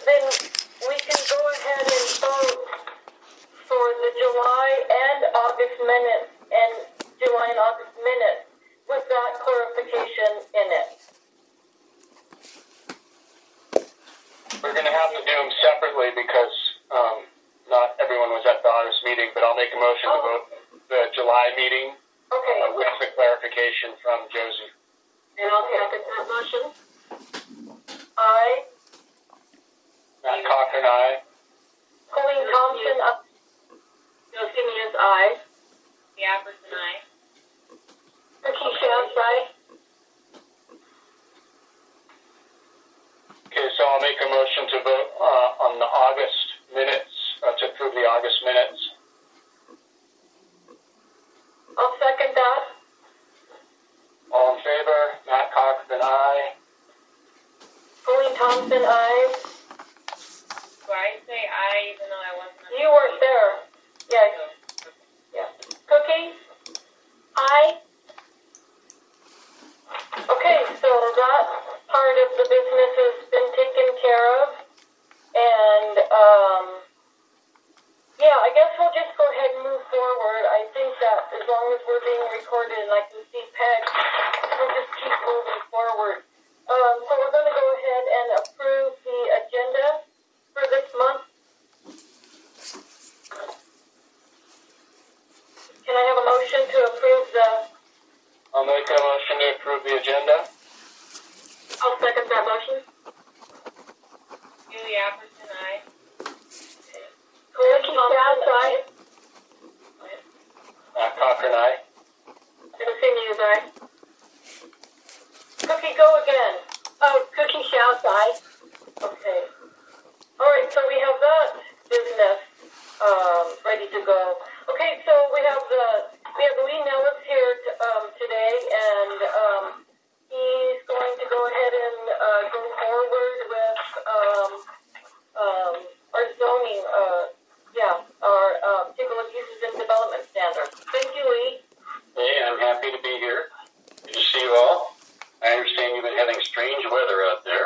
then we can go ahead and vote for the July and August minutes and July and August minutes with that clarification in it. We're going to have to do them separately because not everyone was at the August meeting, but I'll make a motion to vote the July meeting with the clarification from Josie. And I'll second that motion. Aye. Matt Cochran, aye. Colleen Thompson, Josie is aye. Apperson, aye. Ricky Shantz, aye. Okay, so I'll make a motion to vote on the August minutes, to approve the August minutes. I'll second that. All in favor? Matt Cochran, aye. Colleen Thompson, aye. Do I say aye even though I wasn't? You weren't there. Yeah. Cookie? Aye. Okay, so that part of the business has been taken care of. And, I guess we'll just go ahead and move forward. I think that as long as we're being recorded and I can see Peg, we'll just keep moving forward. So we're going to go ahead and approve the agenda for this month. Can I have a motion to approve I'll make a motion to approve the agenda. I'll second that motion. Julie Apperson, aye. Ricky Shantz, aye. Matt Cochran, aye. Josie Muse, aye. Cookie, go again. Oh, Cookie Shantz, aye. Okay. All right, so we have that business ready to go. Okay, so we have Lee Nellis here today, and he's going to go ahead and go forward with our zoning, our particular uses and development standards. Thank you, Lee. Hey, I'm happy to be here. Good to see you all. I understand you've been having strange weather out there.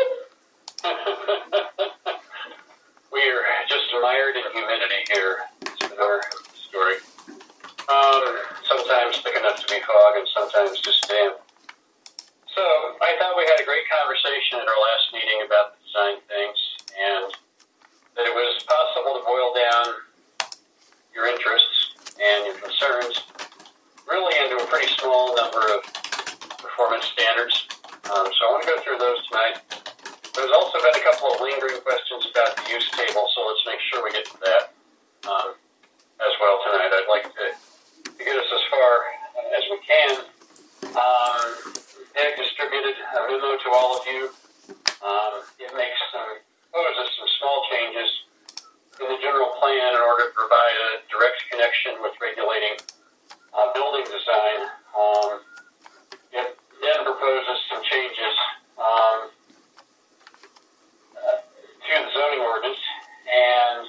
We are just mired in humidity here. It's been our story. Sometimes thick enough to be fog and sometimes just damp. So I thought we had a great conversation at our last meeting about the design things, and that it was possible to boil down your interests and your concerns really into a pretty small number of performance standards. So I want to go through those tonight. There's also been a couple of lingering questions about the use table, so let's make sure we get to that as well tonight. I'd like to get us as far as we can. Peg distributed a memo to all of you. It proposes some small changes in the general plan in order to provide a direct connection with regulating building design. It then proposes some changes to the zoning ordinance and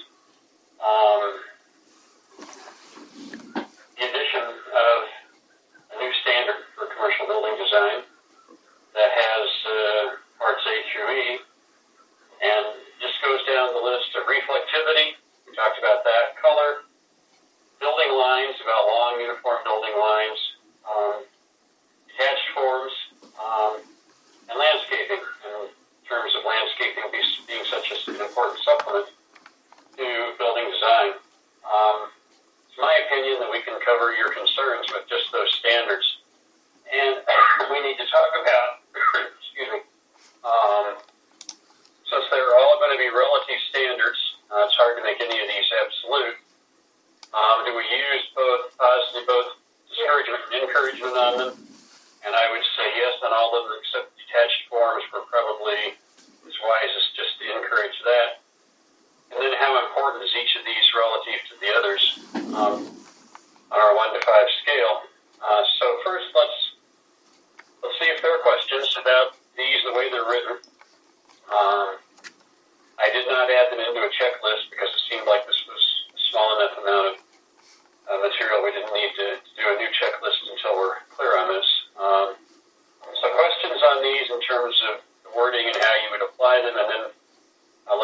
the addition of a new standard for commercial building design that has parts A through E, and just goes down the list of reflectivity. We talked about that. Color, building lines, about long uniform building lines, detached forms, and landscaping, in terms of landscaping being such an important supplement to building design. It's my opinion that we can cover your concerns with just those standards. And we need to talk about, since they're all going to be relative standards, it's hard to make any of these absolute. Do we use both discouragement and encouragement on them? And I would say yes on all of them except detached forms. We're probably as wise as just to encourage that. And then how important is each of these relative to the others on our 1 to 5 scale? So first, let's see if there are questions about these the way they're written. I did not add them into a checklist because it seemed like this was a small enough amount of material. We didn't need to do a new checklist until we're clear on this. So questions on these in terms of the wording and how you would apply them, and then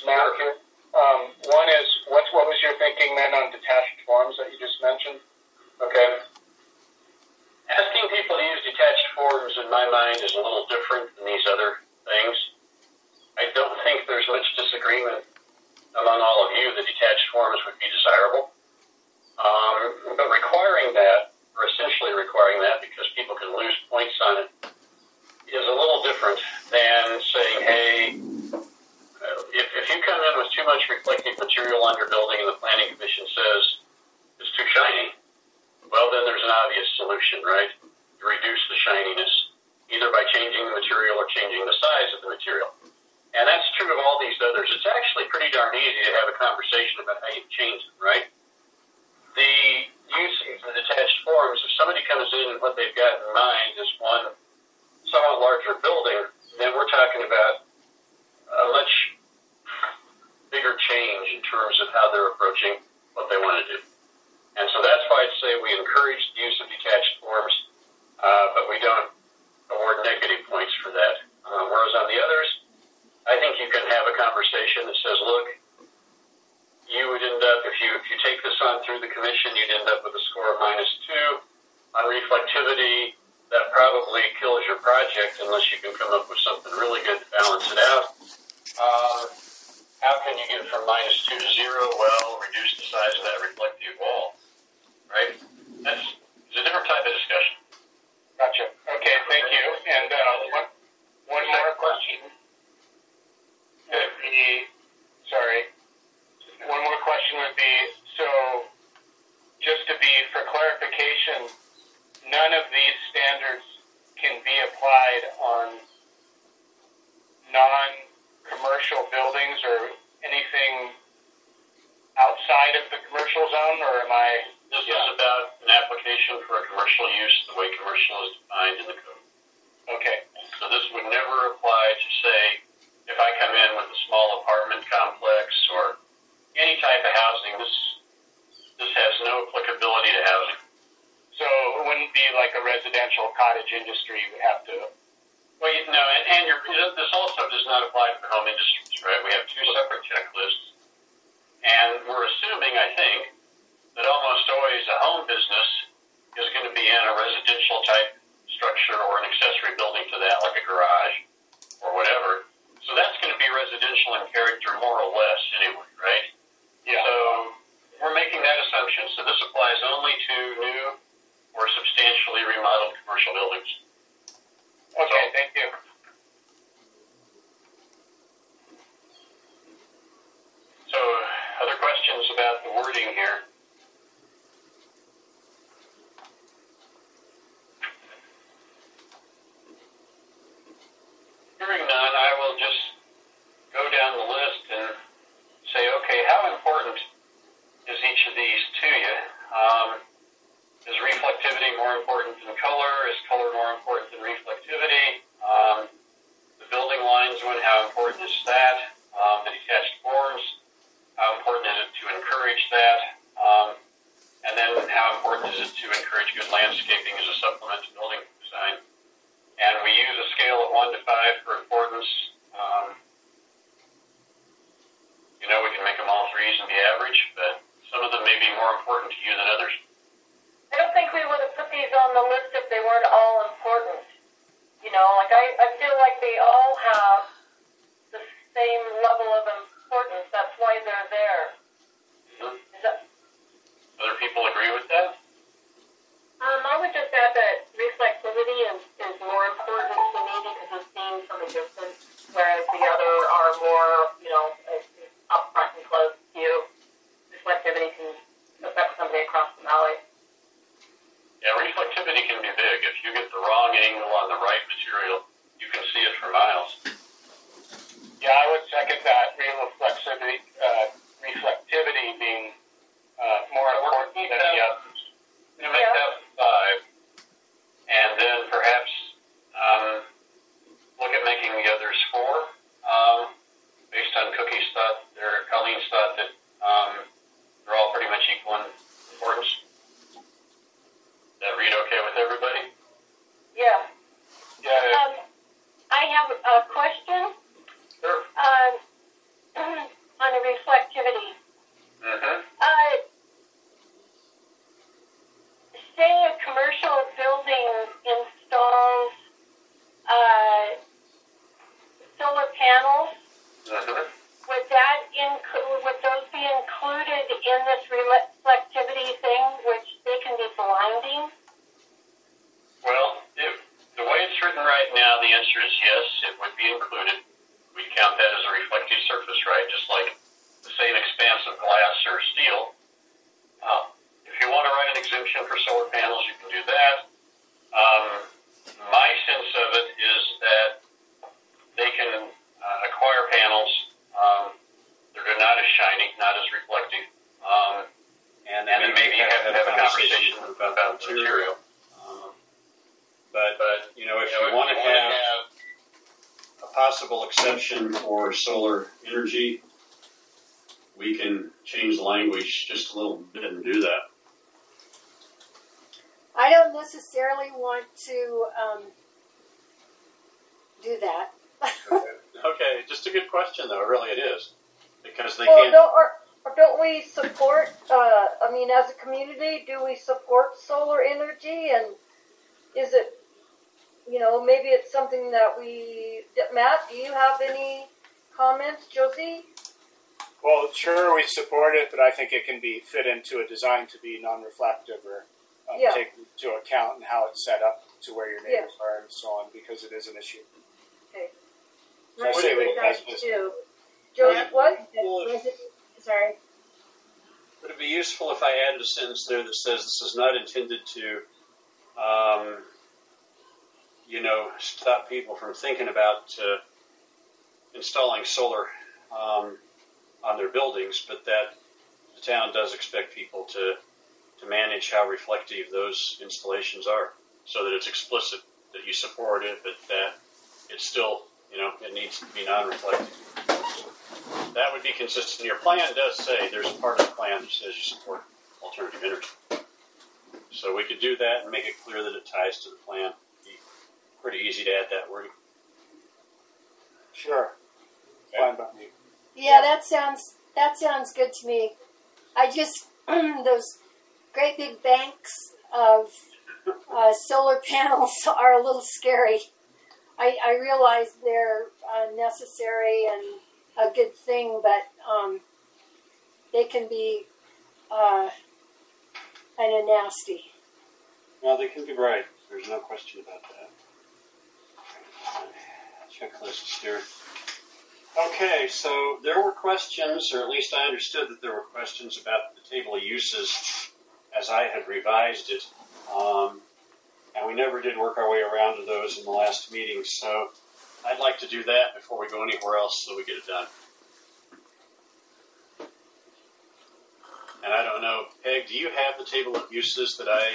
Matt here. One is, what was your thinking then on detached forms that you just mentioned? Okay. Asking people to use detached forms, in my mind, is a little different than these other things. I don't think there's much disagreement among all of you that detached forms would be desirable. But requiring that, or essentially requiring that, because people can lose points on it, is a little different than saying, hey, if you come in with too much reflective material on your building and the planning commission says it's too shiny, well, then there's an obvious solution, right? You reduce the shininess, either by changing the material or changing the size of the material. And that's true of all these others. It's actually pretty darn easy to have a conversation about how you change them, right? The use of the detached forms, if somebody comes in and what they've got in mind is one somewhat larger building, then we're talking about a much bigger change in terms of how they're approaching what they want to do. And so that's why I'd say we encourage the use of detached forms, but we don't award negative points for that. Whereas on the others, I think you can have a conversation that says, look, you would end up, if you take this on through the commission, you'd end up with a score of -2. On reflectivity, that probably kills your project unless you can come up with something really good to balance it out. How can you get from -2 to 0? Well, reduce the size of that reflective wall, right? It's a different type of discussion. Gotcha. Okay, thank you. And one more question. One more question would be, so just to be, for clarification, none of these standards can be applied on non-commercial buildings or anything outside of the commercial zone, or am I? This is about an application for a commercial use, the way commercial is defined in the code. Okay. So this would never apply to, say, if I come in with a small apartment complex or any type of housing, this has no applicability to housing. So it wouldn't be like a residential cottage industry. You would have to. Well, this also does not apply to the home industries, right? We have two separate checklists, and we're assuming, I think, that almost always a home business is going to be in a residential type structure or an accessory building to that, like a garage or whatever. So that's going to be residential in character more or less anyway, right? Yeah. So we're making that assumption. So this applies only to new or substantially remodeled commercial buildings. Okay, thank you. So other questions about the wording here? Hearing none, I will just go down the list and say, okay, how important is each of these to you? Is reflectivity more important than color? Is color more important than reflectivity? The building lines one, how important is that? The detached forms, how important is it to encourage that? And then how important is it to encourage good landscaping as a supplement to building design? And we use a scale of 1 to 5 for importance. We can make them all 3s and be average, but some of them may be more important to you than others. I don't think we would have put these on the list if they weren't all important. I feel like they all have the same level of importance. That's why they're there. Mm-hmm. Other people agree with that? I would just add that reflectivity is more important to me because it's seen from a distance, whereas the other are more, up front and close to you. Reflectivity can affect somebody across the valley. Yeah, reflectivity can be big. If you get the wrong angle on the right material, you can see it for miles. Yeah, I would second that. Reflectivity being more important than the others. You make that 5, and then perhaps look at making the others 4, based on Colleen's thought that they're all pretty much equal in importance. That read okay with everybody? Yeah. Yeah. I have a in this reflectivity thing, which they can be blinding? Well, the way it's written right now, the answer is yes, it would be included. We count that as a reflective surface, right? Just like the same expanse of glass or steel. If you want to write an exemption for solar panels, you can do that. My sense of it is that they can acquire panels that are not as shiny, not as reflective, and then maybe have a conversation about the material. But you know, if you want to have a possible exception for solar energy, we can change the language just a little bit and do that. I don't necessarily want to do that. Okay, just a good question, though. Really, it is. Because they Well, can't... don't we support, as a community, do we support solar energy? And is it, maybe it's something that Matt, do you have any comments? Josie? Well, sure, we support it, but I think it can be fit into a design to be non-reflective or take into account and how it's set up to where your neighbors are and so on, because it is an issue. Okay. So I say leave it as is. Josie, what? Sorry. Would it be useful if I added a sentence there that says this is not intended to, stop people from thinking about installing solar on their buildings, but that the town does expect people to manage how reflective those installations are, so that it's explicit that you support it, but that it's still, it needs to be non-reflective. That would be consistent. Your plan does say, there's a part of the plan that says you support alternative energy. So we could do that and make it clear that it ties to the plan. It'd be pretty easy to add that wording. Sure. Fine by me. Yeah, that sounds good to me. I just those great big banks of solar panels are a little scary. I realize they're necessary and a good thing, but they can be kind of nasty. Well, they can be bright. There's no question about that. Checklists here. Okay, so there were questions, or at least I understood that there were questions about the table of uses as I had revised it. And we never did work our way around to those in the last meeting, so I'd like to do that before we go anywhere else so we get it done. And I don't know, Peg, do you have the table of uses that I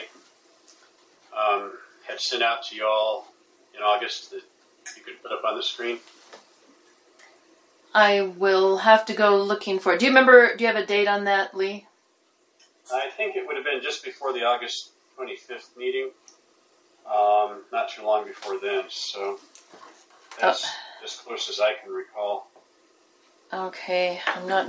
had sent out to you all in August that you could put up on the screen? I will have to go looking for it. Do you have a date on that, Lee? I think it would have been just before the August 25th meeting. Not too long before then, so that's as close as I can recall. Okay, I'm not...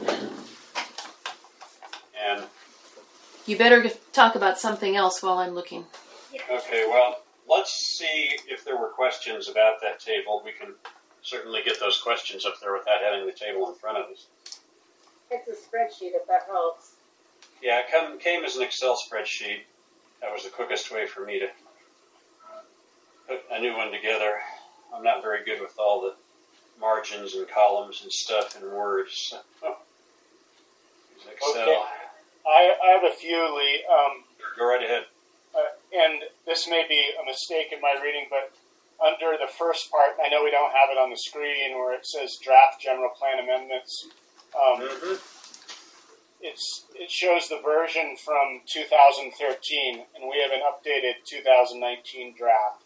And you better talk about something else while I'm looking. okay, well, let's see if there were questions about that table. We can certainly get those questions up there without having the table in front of us. It's a spreadsheet if that helps. Yeah, it came as an Excel spreadsheet. That was the quickest way for me to put a new one together. I'm not very good with all the margins and columns and stuff in Word. So. Excel. Okay. I have a few, Lee. Go right ahead. And this may be a mistake in my reading, but under the first part, I know we don't have it on the screen, where it says draft general plan amendments. It shows the version from 2013, and we have an updated 2019 draft.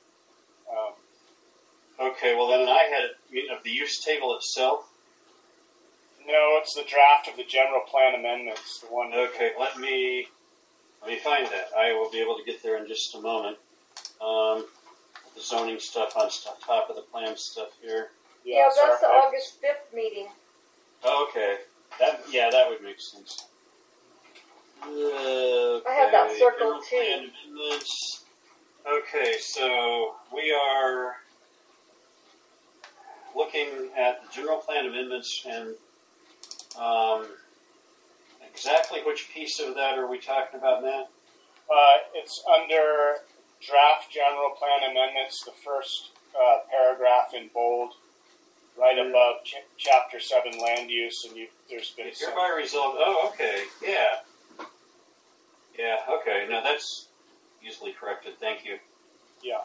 Okay, well then I had it of the use table itself. No, it's the draft of the general plan amendments. The one. Okay, let me find that. I will be able to get there in just a moment. The zoning stuff on top of the plan stuff here. Yeah, that's the August 5th meeting. Okay, that would make sense. Okay. I have that circled too. Plan amendments. Okay, so we are looking at the general plan amendments, and I exactly which piece of that are we talking about, Matt? It's under draft general plan amendments, the first paragraph in bold, right above chapter 7 land use, and there's been some... Hereby resolved. Oh, okay. Yeah. Yeah, okay. Now that's easily corrected. Thank you. Yeah.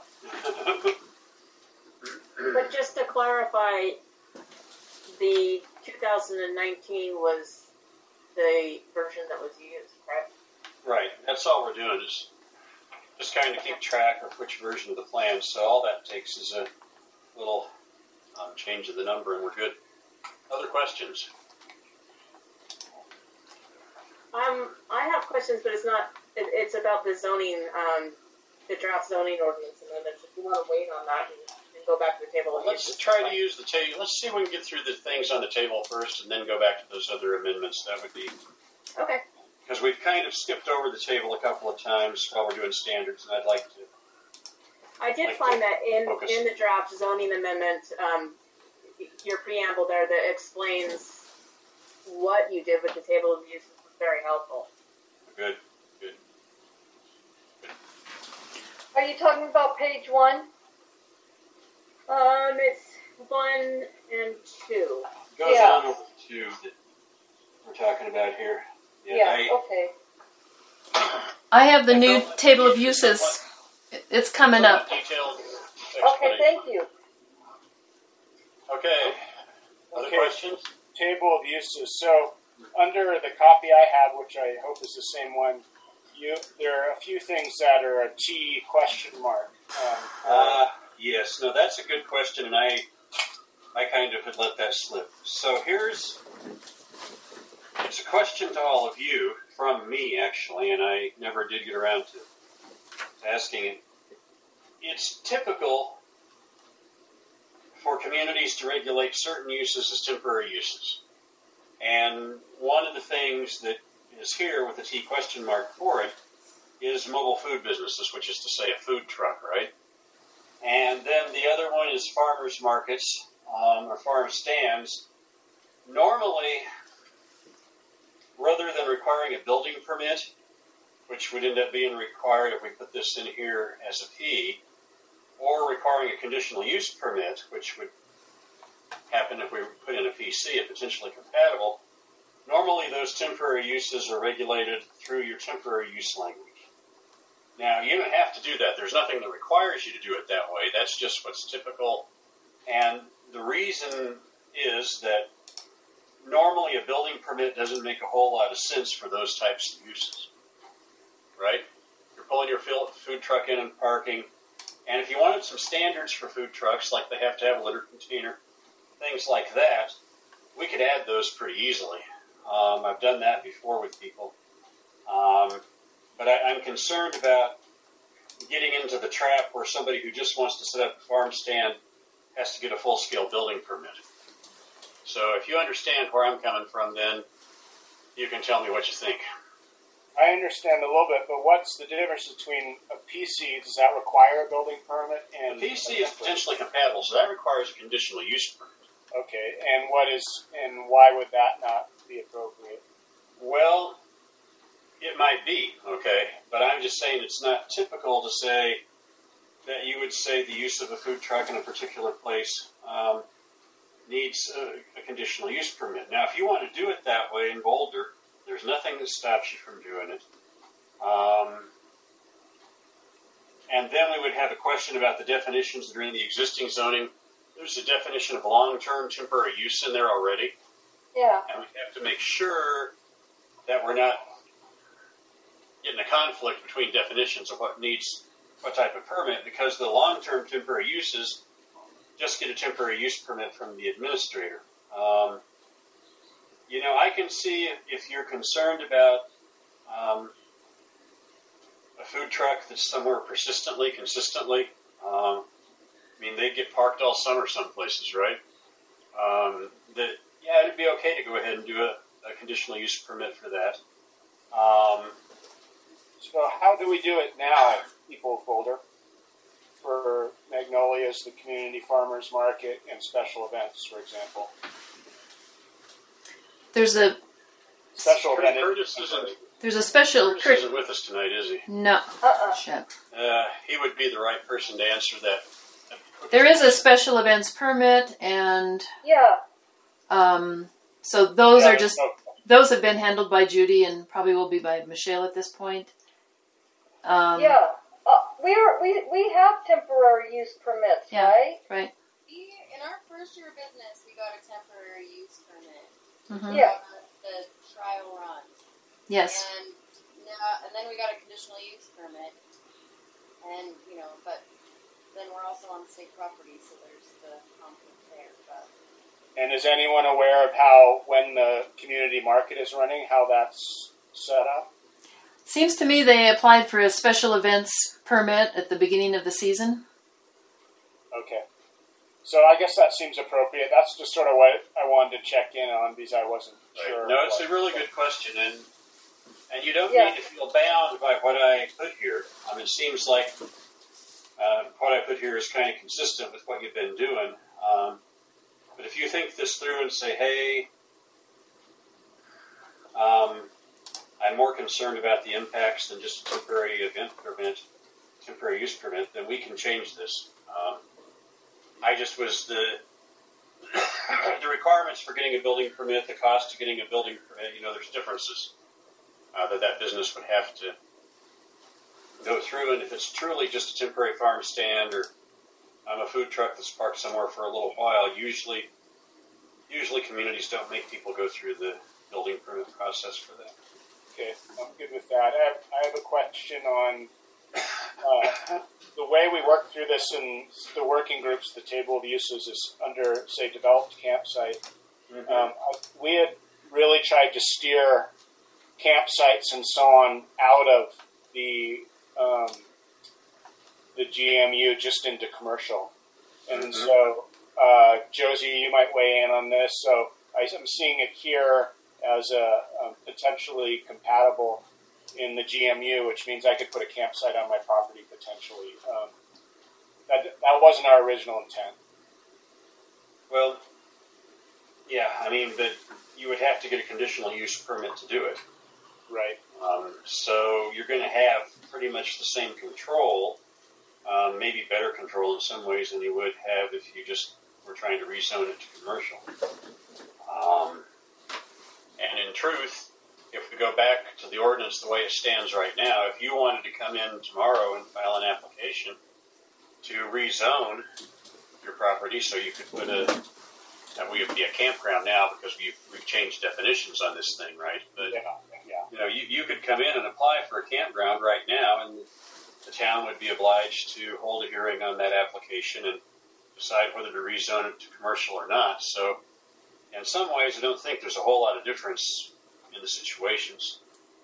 But just to clarify, the 2019 was the version that was used, right? Right. That's all we're doing is just kind of keep track of which version of the plan. So all that takes is a little change of the number, and we're good. Other questions? I have questions, but it's not. It's about the zoning, the draft zoning ordinance amendments. If you want to wait on that and go back to the table. Let's try to use the table. Let's see if we can get through the things on the table first, and then go back to those other amendments. That would be okay. Because we've kind of skipped over the table a couple of times while we're doing standards, and I'd like to. I did find that in the draft zoning amendment, your preamble there that explains what you did with the table of uses was very helpful. Good. Are you talking about page 1? It's 1 and 2. Goes on over to 2 that we're talking about here. Okay. I have the new table of uses. It's coming up. Detailed Okay, thank you. Okay. Other questions? Table of uses. So under the copy I have, which I hope is the same one, there are a few things that are a T question mark. Yes. No, that's a good question, and I kind of had let that slip. So it's a question to all of you, from me actually, and I never did get around to asking it. It's typical for communities to regulate certain uses as temporary uses. And one of the things that is here with the T question mark for it is mobile food businesses, which is to say a food truck, right? And then the other one is farmers markets or farm stands. Normally, rather than requiring a building permit, which would end up being required if we put this in here as a P, or requiring a conditional use permit, which would happen if we put in a PC, a potentially compatible, normally those temporary uses are regulated through your temporary use language. Now, you don't have to do that. There's nothing that requires you to do it that way. That's just what's typical. And the reason is that normally a building permit doesn't make a whole lot of sense for those types of uses, right? You're pulling your food truck in and parking, and if you wanted some standards for food trucks, like they have to have a litter container, things like that, we could add those pretty easily. I've done that before with people. But I'm concerned about getting into the trap where somebody who just wants to set up a farm stand has to get a full-scale building permit. So if you understand where I'm coming from, then you can tell me what you think. I understand a little bit, but what's the difference between a PC? Does that require a building permit? And a PC is potentially compatible, so that requires a conditional use permit. Okay, and why would that not be appropriate? Well, it might be, okay, but I'm just saying it's not typical to say that you would say the use of a food truck in a particular place needs a conditional use permit. Now, if you want to do it that way in Boulder, there's nothing that stops you from doing it. And then we would have a question about the definitions that are in the existing zoning. There's a definition of long-term temporary use in there already. Yeah. And we have to make sure that we're not getting a conflict between definitions of what type of permit, because the long-term temporary uses just get a temporary use permit from the administrator. I can see if you're concerned about a food truck that's somewhere consistently. They get parked all summer some places, right? It'd be okay to go ahead and do a conditional use permit for that. So how do we do it now, people of Boulder, for Magnolias, the community farmers market, and special events, for example? There's special event. Curtis isn't. There's a special. Curtis isn't with us tonight, is he? No. Shit. He would be the right person to answer that. There is a special events permit, and so those are just those have been handled by Judy, and probably will be by Michelle at this point. We have temporary use permits, right? Right. In our first year of business, we got a temporary use permit. Mm-hmm. Yeah. The trial run. Yes. And then we got a conditional use permit. And, but then we're also on state property, so there's the conflict there. But. And is anyone aware of how, when the community market is running, how that's set up? Seems to me they applied for a special events permit at the beginning of the season. Okay. So I guess that seems appropriate. That's just sort of what I wanted to check in on because I wasn't sure. No, it's a really good question, and you don't need to feel bound by what I put here. I mean, it seems like what I put here is kind of consistent with what you've been doing. But if you think this through and say, hey, I'm more concerned about the impacts than just a temporary temporary use permit, then we can change this. I just was the requirements for getting a building permit, the cost of getting a building permit, there's differences that business would have to go through. And if it's truly just a temporary farm stand or a food truck that's parked somewhere for a little while, usually communities don't make people go through the building permit process for that. Okay, I'm good with that. I have a question on the way we work through this in the working groups. The table of uses is under, say, developed campsite. Mm-hmm. We had really tried to steer campsites and so on out of the GMU just into commercial. And so, Josie, you might weigh in on this. So I'm seeing it here as a potentially compatible in the GMU, which means I could put a campsite on my property potentially. That wasn't our original intent. Well, yeah, but you would have to get a conditional use permit to do it. Right. So you're going to have pretty much the same control, maybe better control in some ways than you would have if you just were trying to rezone it to commercial. And in truth, if we go back to the ordinance the way it stands right now, if you wanted to come in tomorrow and file an application to rezone your property so you could put that would be a campground now because we've changed definitions on this thing, right? But you could come in and apply for a campground right now, and the town would be obliged to hold a hearing on that application and decide whether to rezone it to commercial or not. So in some ways, I don't think there's a whole lot of difference in the situations.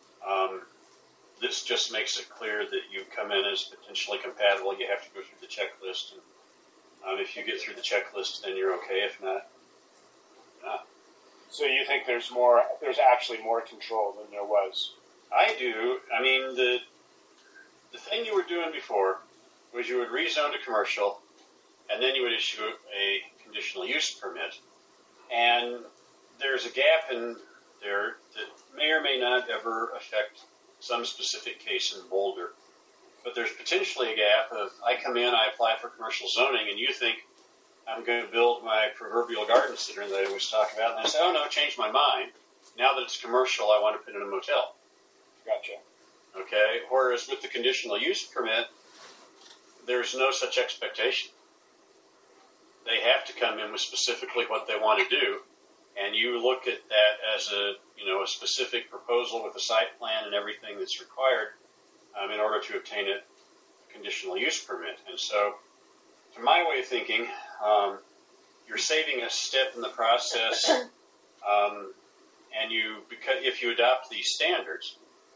This just makes it clear that you come in as potentially compatible. You have to go through the checklist. And, if you get through the checklist, then you're okay. If not, not. So you think there's actually more control than there was? I do. The thing you were doing before was you would rezone to commercial, and then you would issue a conditional use permit. And there's a gap in there that may or may not ever affect some specific case in Boulder. But there's potentially a gap of I come in, I apply for commercial zoning, and you think I'm going to build my proverbial garden center that I always talk about. And I say, oh, no, change my mind. Now that it's commercial, I want to put in a motel. Gotcha. Okay? Whereas with the conditional use permit, there's no such expectation. They have to come in with specifically what they want to do, and you look at that as a specific proposal with a site plan and everything that's required in order to obtain a conditional use permit. And so, to my way of thinking, you're saving a step in the process, and because if you adopt these standards,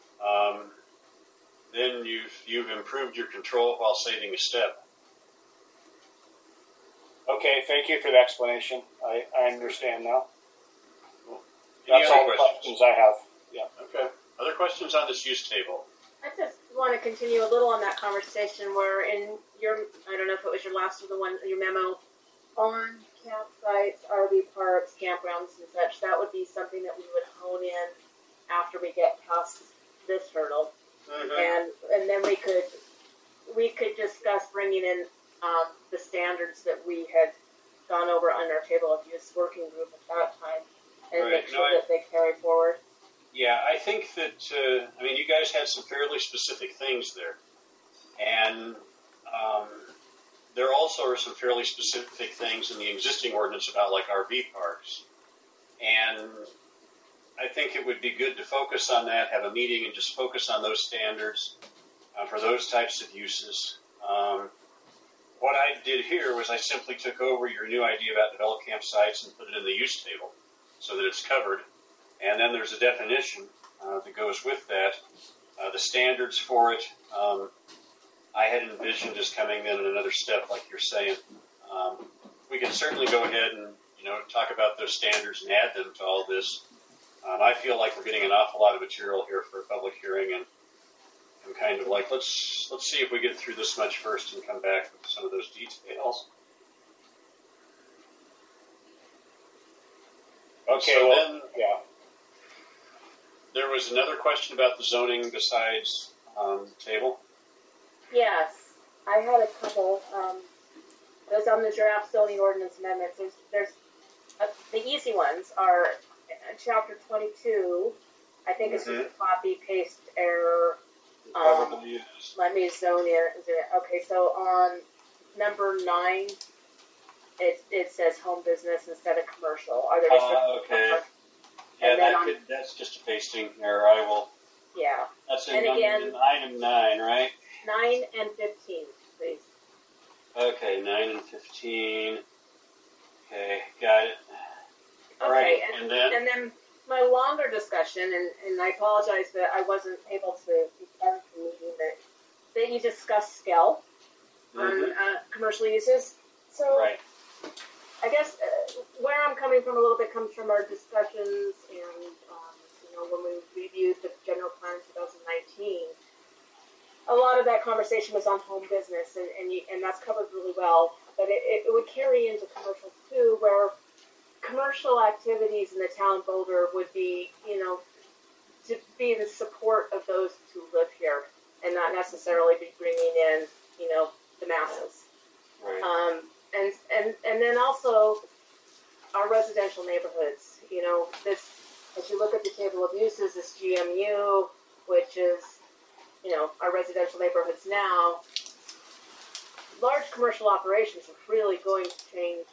then you've improved your control while saving a step. Okay, thank you for the explanation. I understand now. Any That's other all the questions I have. Yeah. Okay. Other questions on this use table? I just want to continue a little on that conversation where in your, I don't know if it was your last of the one, your memo on campsites, RV parks, campgrounds and such, that would be something that we would hone in after we get past this hurdle, Mm-hmm. and then we could discuss bringing in the standards that we had gone over on our table of use working group at that time, and Right. make sure that they carry forward. Yeah, I think that, you guys had some fairly specific things there. And there also are some fairly specific things in the existing ordinance about, like, RV parks. And I think it would be good to focus on that, have a meeting, and just focus on those standards for those types of uses. What I did here was I simply took over your new idea about developed campsites and put it in the use table so that it's covered. And then there's a definition that goes with that, the standards for it. I had envisioned as coming in another step, like you're saying. We can certainly go ahead and talk about those standards and add them to all this. I feel like we're getting an awful lot of material here for a public hearing, and I'm kind of like, let's see if we get through this much first and come back with some of those details. Okay, So well, then, yeah. there was another question about the zoning besides the table. Yes, I had a couple. Those on the draft zoning ordinance amendments. There's the easy ones are chapter 22. I think it's just a copy paste error. Probably is. Let me zone in. Okay, so on number 9, it says home business instead of commercial. Are there restrictions? Okay. Yeah, And then that's just a pasting error. I will. Yeah. That's in And again, item 9, right? 9 and 15, please. Okay, 9 and 15. Okay, got it. All Okay, right, and then? My longer discussion, and I apologize that I wasn't able to be part of the meeting, that you discussed scale on commercial uses. So Right. I guess where I'm coming from a little bit comes from our discussions and, when we reviewed the general plan in 2019, a lot of that conversation was on home business, and that's covered really well. But it would carry into commercial too, where commercial activities in the town of Boulder would be, to be in support of those who live here, and not necessarily be bringing in, the masses. Right. And then also our residential neighborhoods. This, as you look at the table of uses, this GMU, which is, our residential neighborhoods now, large commercial operations are really going to change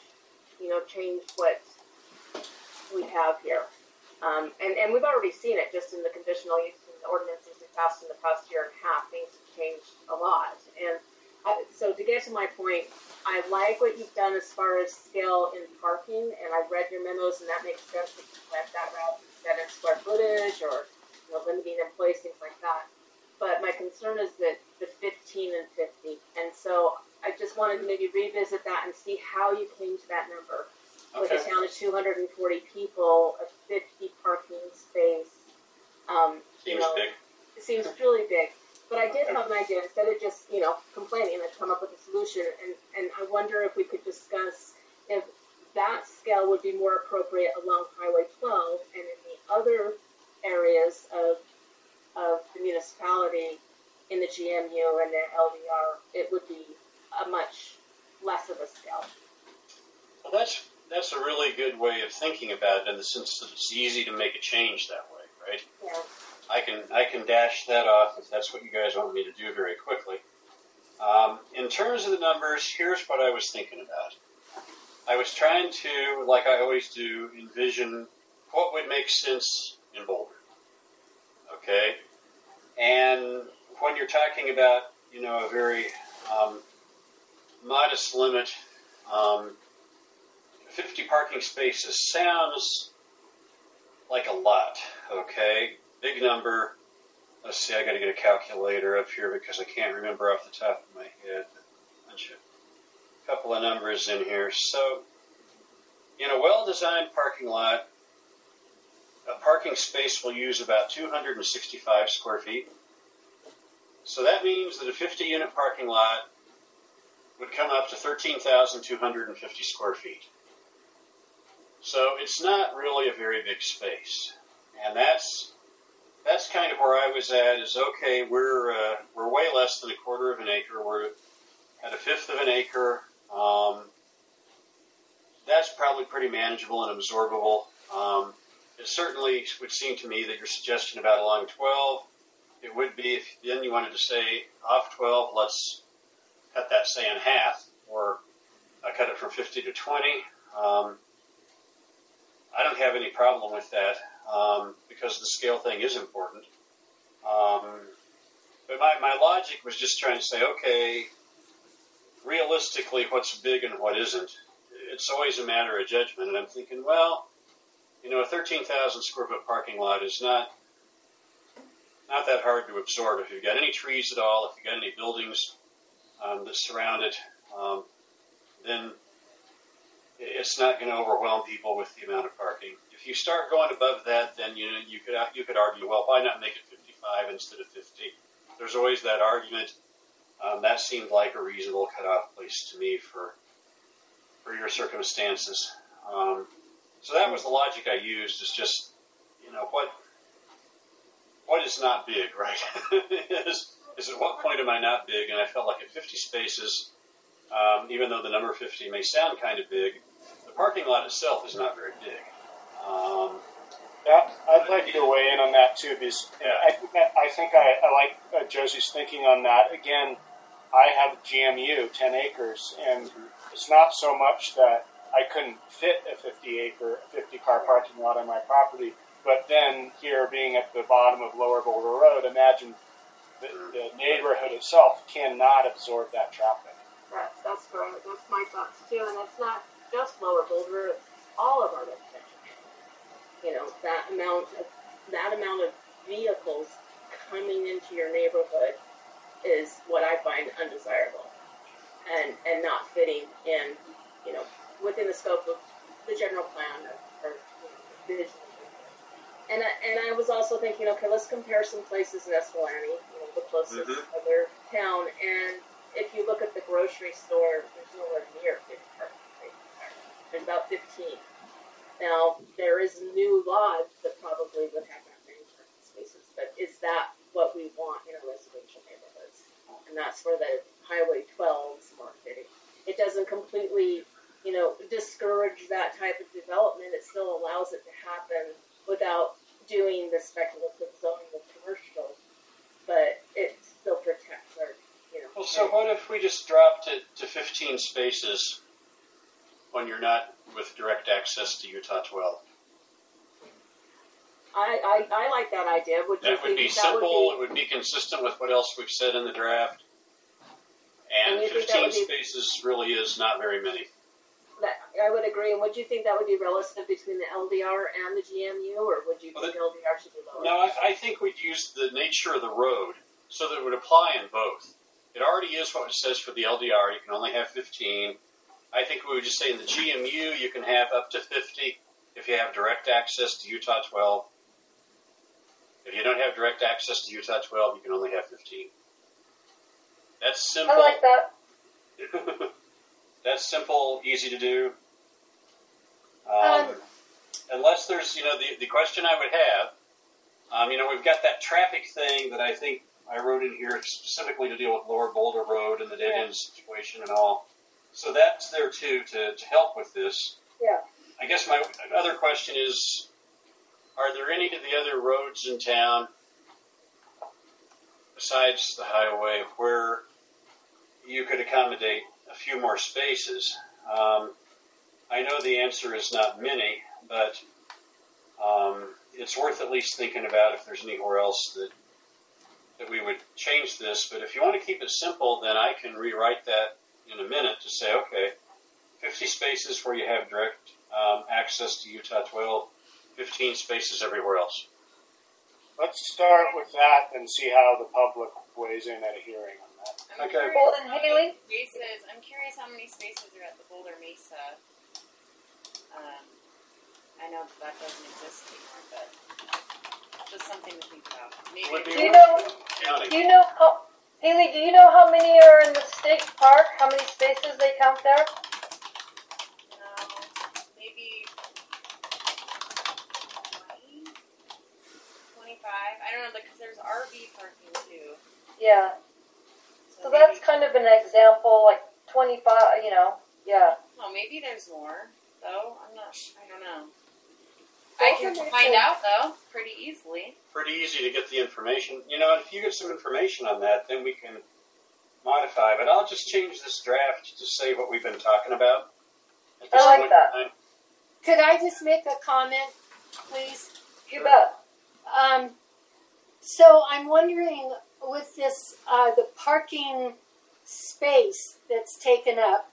what we have here. And we've already seen it just in the conditional use ordinances we passed in the past year and a half. Things have changed a lot. And so to get to my point, I like what you've done as far as scale in parking, and I've read your memos, and that makes sense that you went that route instead of square footage or limiting employees, things like that. But my concern is that the 15 and 50, and so I just wanted to maybe revisit that and see how you came to that number. With a town of 240 people, a 50 parking space, Seems big. it seems really big. But I did have an idea, instead of just, complaining, I'd come up with a solution, and I wonder if we could discuss if that scale would be more appropriate along Highway 12, and in the other areas of the municipality, in the GMU and the LDR, it would be a much less of a scale. Well, that's a really good way of thinking about it, in the sense that it's easy to make a change that way, right? Yeah. I can dash that off if that's what you guys want me to do very quickly. In terms of the numbers, here's what I was thinking about. I was trying to, like I always do, envision what would make sense in Boulder. Okay? And when you're talking about, a very modest limit, 50 parking spaces sounds like a lot, okay? Big number. Let's see, I got to get a calculator up here because I can't remember off the top of my head. A couple of numbers in here. So, in a well-designed parking lot, a parking space will use about 265 square feet. So that means that a 50-unit parking lot would come up to 13,250 square feet. So it's not really a very big space. And that's that's kind of where I was at. Is okay. We're way less than a quarter of an acre. We're at a fifth of an acre. That's probably pretty manageable and absorbable. It certainly would seem to me that your suggestion about along 12, it would be if then you wanted to say off 12, let's cut that, say, in half, or cut it from 50 to 20. I don't have any problem with that because the scale thing is important. But my logic was just trying to say, okay, realistically, what's big and what isn't? It's always a matter of judgment. And I'm thinking, well, a 13,000 square foot parking lot is not that hard to absorb. If you've got any trees at all, if you've got any buildings that surround it, then it's not going to overwhelm people with the amount of parking. If you start going above that, then you could argue, well, why not make it 55 instead of 50? There's always that argument. That seemed like a reasonable cutoff place to me for your circumstances. So that was the logic I used. Is just what is not big, right? is at what point am I not big? And I felt like at 50 spaces, even though the number 50 may sound kind of big, the parking lot itself is not very big. I'd like to weigh in on that too, because I think I like Josie's thinking on that. Again, I have GMU, 10 acres, and it's not so much that I couldn't fit a 50 car parking lot on my property, but then here being at the bottom of Lower Boulder Road, imagine the neighborhood itself cannot absorb that traffic. Right, that's my thoughts too, and it's not just Lower Boulder, it's all of our residential. That amount of vehicles coming into your neighborhood is what I find undesirable, and not fitting in, within the scope of the general plan or vision. And I was also thinking, okay, let's compare some places in Escalante, the closest other town, and if you look at the grocery store, there's nowhere near 50 parking spaces there. There's about 15. Now, there is new laws that probably would have that many parking spaces, but is that what we want in our residential neighborhoods? And that's where the Highway 12 is more fitting. It doesn't completely, discourage that type of development. It still allows it to happen without doing the speculative zoning of commercial, but it still protects our, Well, so what if we just dropped it to 15 spaces when you're not with direct access to Utah 12? I like that idea. That would be simple. It would be consistent with what else we've said in the draft. And 15 spaces really is not very many. I would agree. And would you think that would be relative between the LDR and the GMU, or would you think LDR should be lower? No, I think we'd use the nature of the road so that it would apply in both. It already is what it says for the LDR. You can only have 15. I think we would just say in the GMU you can have up to 50 if you have direct access to Utah 12. If you don't have direct access to Utah 12, you can only have 15. That's simple. I like that. That's simple, easy to do. Unless there's, the question I would have, we've got that traffic thing that I think I wrote in here specifically to deal with Lower Boulder Road and the dead end situation and all. So that's there too to help with this. Yeah. I guess my other question is, are there any of the other roads in town besides the highway where you could accommodate a few more spaces? I know the answer is not many, but it's worth at least thinking about if there's anywhere else that we would change this. But if you want to keep it simple, then I can rewrite that in a minute to say, okay, 50 spaces where you have direct access to Utah 12, 15 spaces everywhere else. Let's start with that and see how the public weighs in at a hearing on that. Okay. Well, and Haley? I'm curious how many spaces are at the Boulder Mesa. I know that doesn't exist anymore, but just something to think about. Maybe. Do you know Haley, do you know how many are in the state park? How many spaces they count there? Maybe 20, 25. I don't don't know, because there's RV parking too. Yeah. So maybe, that's kind of an example, like 25, yeah. oh, maybe there's more, though. I don't know. Those I can are find good. out, though, pretty easily. Pretty easy to get the information. If you get some information on that, then we can modify. But I'll just change this draft to say what we've been talking about. At this I like point that. in time. Could I just make a comment, please? You bet. So I'm wondering, with this, the parking space that's taken up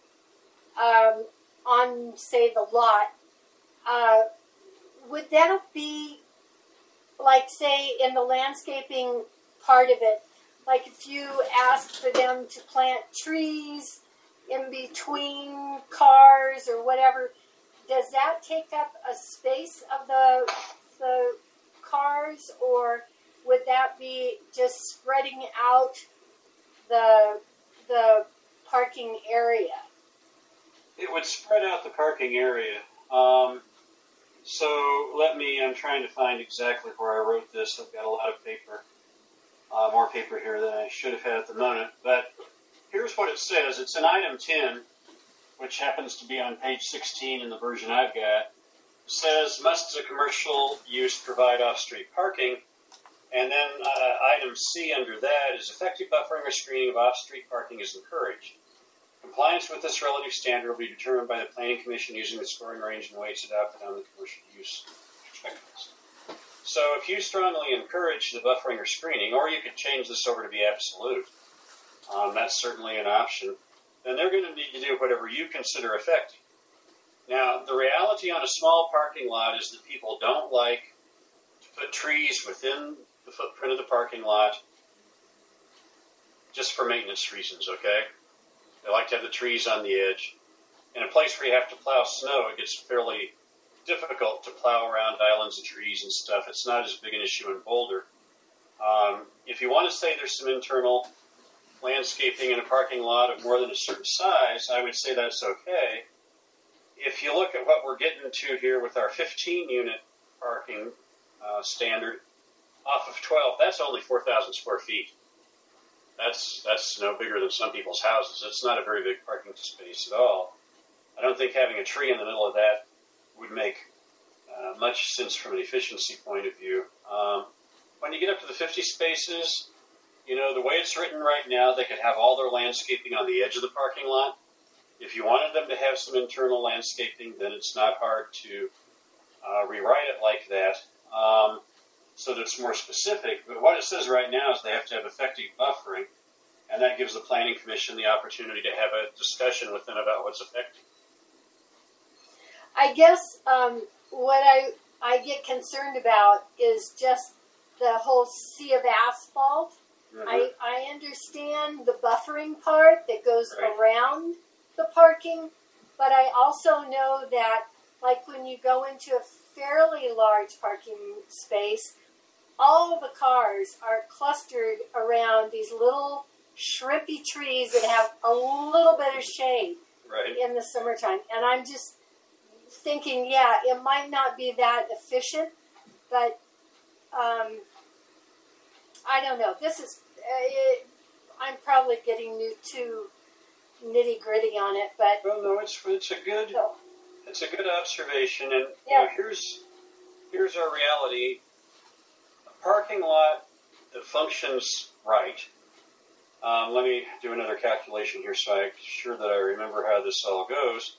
on, say, the lot, would that be, like, say, in the landscaping part of it, like if you asked for them to plant trees in between cars or whatever, does that take up a space of the cars, or would that be just spreading out the parking area? It would spread out the parking area. I'm trying to find exactly where I wrote this. I've got a lot of paper, more paper here than I should have had at the moment. But here's what it says. It's in item 10, which happens to be on page 16 in the version I've got. It says, must the commercial use provide off-street parking? And then item C under that is effective buffering or screening of off-street parking is encouraged. Compliance with this relative standard will be determined by the Planning Commission using the scoring range and weights adopted on the commercial use checklist. So if you strongly encourage the buffering or screening, or you could change this over to be absolute, that's certainly an option, then they're going to need to do whatever you consider effective. Now, the reality on a small parking lot is that people don't like to put trees within the footprint of the parking lot just for maintenance reasons, okay? They like to have the trees on the edge. In a place where you have to plow snow, it gets fairly difficult to plow around islands of trees and stuff. It's not as big an issue in Boulder. If you want to say there's some internal landscaping in a parking lot of more than a certain size, I would say that's okay. If you look at what we're getting to here with our 15-unit parking standard off of 12, that's only 4,000 square feet. That's no bigger than some people's houses. It's not a very big parking space at all. I don't think having a tree in the middle of that would make much sense from an efficiency point of view. When you get up to the 50 spaces, the way it's written right now, they could have all their landscaping on the edge of the parking lot. If you wanted them to have some internal landscaping, then it's not hard to rewrite it like that so that it's more specific. But what it says right now is they have to have effective buffering, and that gives the Planning Commission the opportunity to have a discussion with them about what's effective. I guess what I get concerned about is just the whole sea of asphalt. Mm-hmm. I understand the buffering part that goes around the parking, but I also know that, like, when you go into a fairly large parking space, all the cars are clustered around these little shrimpy trees that have a little bit of shade in the summertime. And I'm just thinking, it might not be that efficient, but I don't know. This is, I'm probably getting too nitty gritty on it, but well, no, it's a good observation, and here's our reality. A parking lot that functions right. Let me do another calculation here, so I'm sure that I remember how this all goes.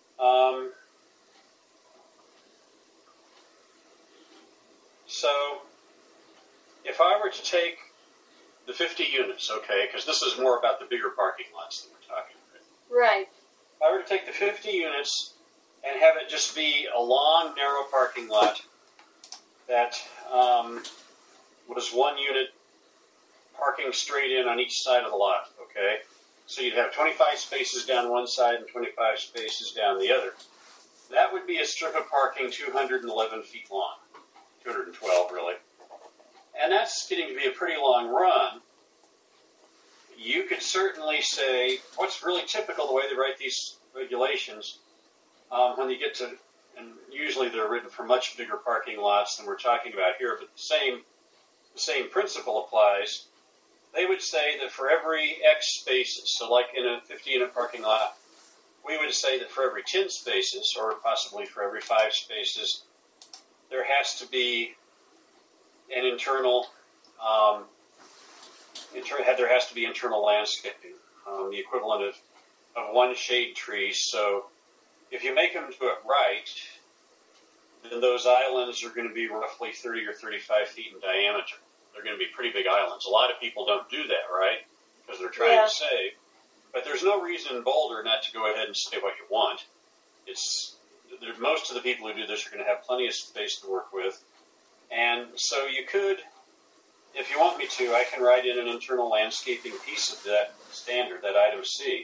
So, if I were to take the 50 units, okay, because this is more about the bigger parking lots that we're talking about. Right. If I were to take the 50 units and have it just be a long, narrow parking lot that was one unit parking straight in on each side of the lot, okay? So you'd have 25 spaces down one side and 25 spaces down the other. That would be a strip of parking 211 feet long, 212 really. And that's getting to be a pretty long run. You could certainly say, what's really typical, the way they write these regulations, when you get to, and usually they're written for much bigger parking lots than we're talking about here, but the the same principle applies, they would say that for every X spaces, so like in a 50-unit parking lot, we would say that for every 10 spaces, or possibly for every 5 spaces, there has to be an internal, there has to be internal landscaping, the equivalent of one shade tree. So if you make them do it right, then those islands are going to be roughly 30 or 35 feet in diameter. They're going to be pretty big islands. A lot of people don't do that, right? Because they're trying to save. But there's no reason in Boulder not to go ahead and say what you want. Most of the people who do this are going to have plenty of space to work with. And so you could, if you want me to, I can write in an internal landscaping piece of that standard, that item C.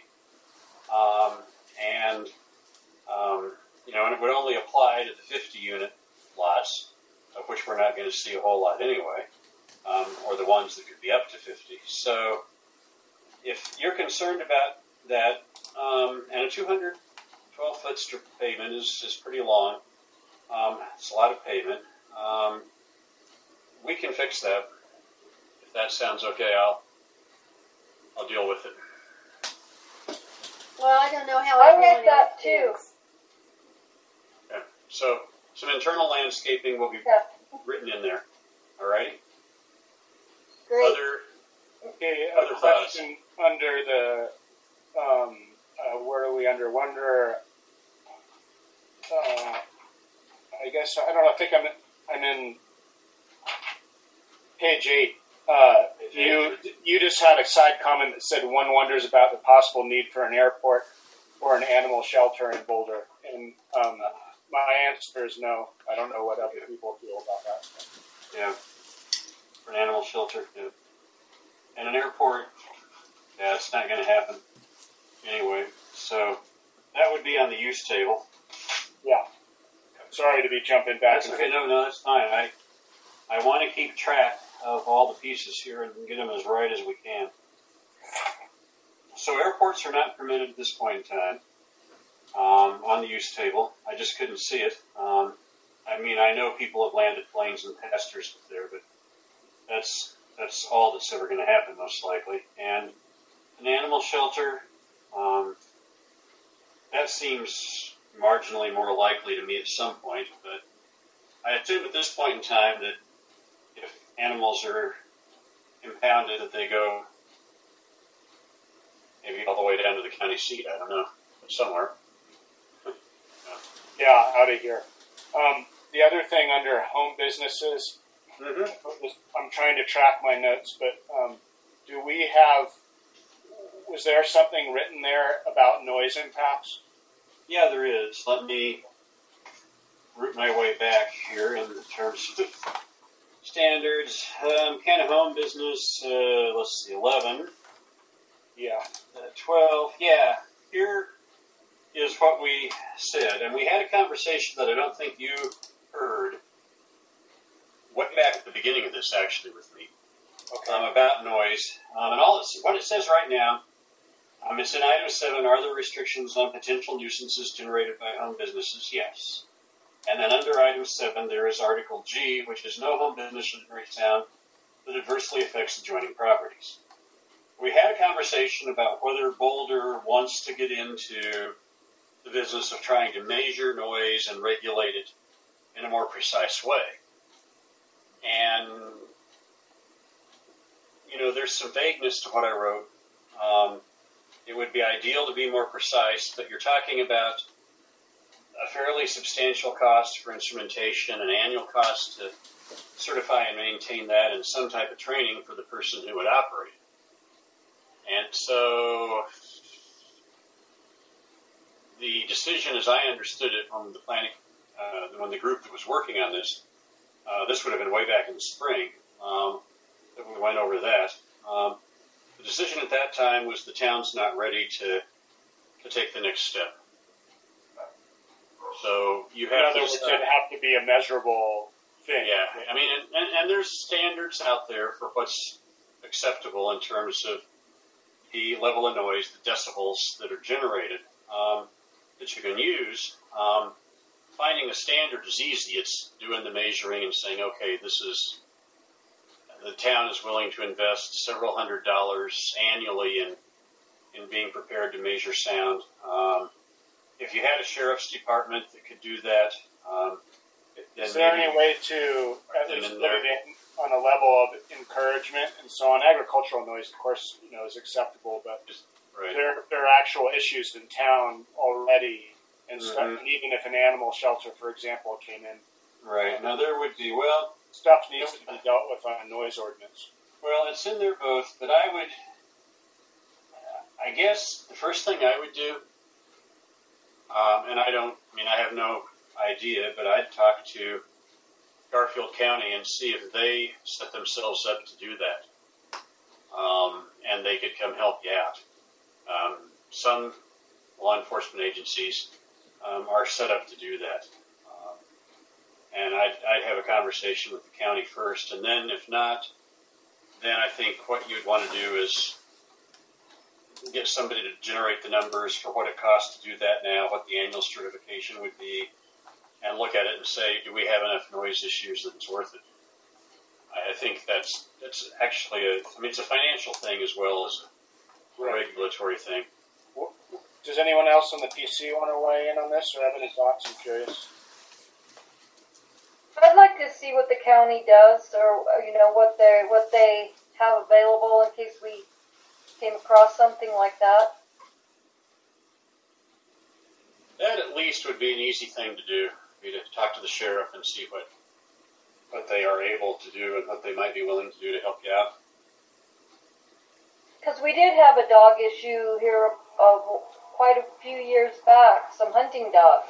And it would only apply to the 50-unit lots, of which we're not going to see a whole lot anyway, or the ones that could be up to 50. So if you're concerned about that, and a 212-foot strip of pavement is pretty long, it's a lot of pavement, we can fix that. If that sounds okay, I'll deal with it. Well, I don't know how I everyone read that else too. feels. Okay. So some internal landscaping will be written in there. All righty? Great. Okay, Other a question under the, where are we under? I guess, I don't know, I think I'm in page 8. You just had a side comment that said one wonders about the possible need for an airport or an animal shelter in Boulder. And my answer is no. I don't know what other people feel about that. Yeah. For an animal shelter, yeah. And an airport, yeah, it's not going to happen anyway. So that would be on the use table. Yeah. Sorry to be jumping back. That's okay. No, that's fine. I want to keep track of all the pieces here and get them as right as we can. So airports are not permitted at this point in time on the use table. I just couldn't see it. I know people have landed planes and pastors there, but that's all that's ever going to happen, most likely. And an animal shelter, that seems marginally more likely to me at some point, but I assume at this point in time that if animals are impounded, that they go maybe all the way down to the county seat, I don't know, somewhere. Yeah, out of here. The other thing under home businesses, I'm trying to track my notes, but was there something written there about noise impacts? Yeah, there is. Let me root my way back here in terms of standards. Kind of home business, let's see, 11. Yeah. 12, yeah. Here is what we said, and we had a conversation that I don't think you heard way back at the beginning of this, actually, with me, about noise. And what it says right now, it's in item 7, are there restrictions on potential nuisances generated by home businesses? Yes. And then under item 7, there is article G, which is no home business should generate sound that adversely affects adjoining properties. We had a conversation about whether Boulder wants to get into the business of trying to measure noise and regulate it in a more precise way. And, there's some vagueness to what I wrote. It would be ideal to be more precise, but you're talking about a fairly substantial cost for instrumentation, an annual cost to certify and maintain that, and some type of training for the person who would operate it. And so the decision, as I understood it from the planning, when the group that was working on this would have been way back in the spring, that we went over that. The decision at that time was the town's not ready to take the next step. So you have to. It have to be a measurable thing. Yeah, and there's standards out there for what's acceptable in terms of the level of noise, the decibels that are generated that you can use. Finding a standard is easy. It's doing the measuring and saying, okay, this is the town is willing to invest several $100s annually in being prepared to measure sound. If you had a sheriff's department that could do that, is there any way to at least put it in on a level of encouragement and so on? Agricultural noise, of course, is acceptable, but there are actual issues in town already, and stuff. And even if an animal shelter, for example, came in, right now there would be stuff needs to be dealt with on a noise ordinance. Well, it's in there both, but I guess the first thing I would do, and I have no idea, but I'd talk to Garfield County and see if they set themselves up to do that. And they could come help you out. Some law enforcement agencies are set up to do that. And I'd have a conversation with the county first, and then if not, then I think what you'd want to do is get somebody to generate the numbers for what it costs to do that now, what the annual certification would be, and look at it and say, do we have enough noise issues that it's worth it? I think that's actually it's a financial thing as well as a regulatory thing. Does anyone else on the PC want to weigh in on this or have any thoughts? I'm curious. I'd like to see what the county does, or what they have available in case we came across something like that. That at least would be an easy thing to do. Be to talk to the sheriff and see what they are able to do and what they might be willing to do to help you out. Because we did have a dog issue here quite a few years back, some hunting dogs.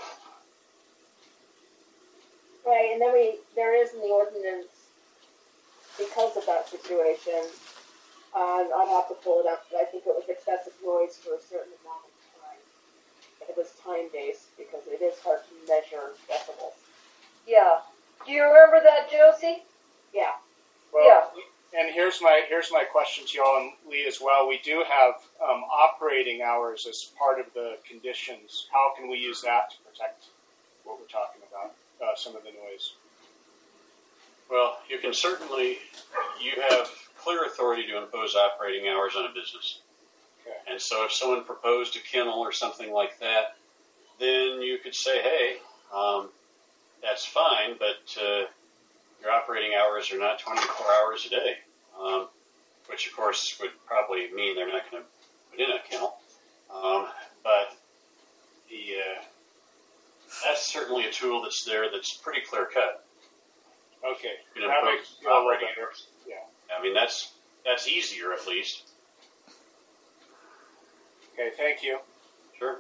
Right, and then there is in the ordinance, because of that situation, I'd have to pull it up, but I think it was excessive noise for a certain amount of time. And it was time-based, because it is hard to measure decibels. Yeah. Do you remember that, Josie? Yeah. Well, yeah. And here's my question to y'all and Lee as well. We do have operating hours as part of the conditions. How can we use that to protect what we're talking about, some of the noise? Well, you have clear authority to impose operating hours on a business. Okay. And so if someone proposed a kennel or something like that, then you could say, hey, that's fine, but your operating hours are not 24 hours a day, which of course would probably mean they're not going to put in a kennel. But that's certainly a tool that's there that's pretty clear cut. Okay. You can impose operating hours. Yeah. I mean, that's easier at least. Okay, thank you. Sure.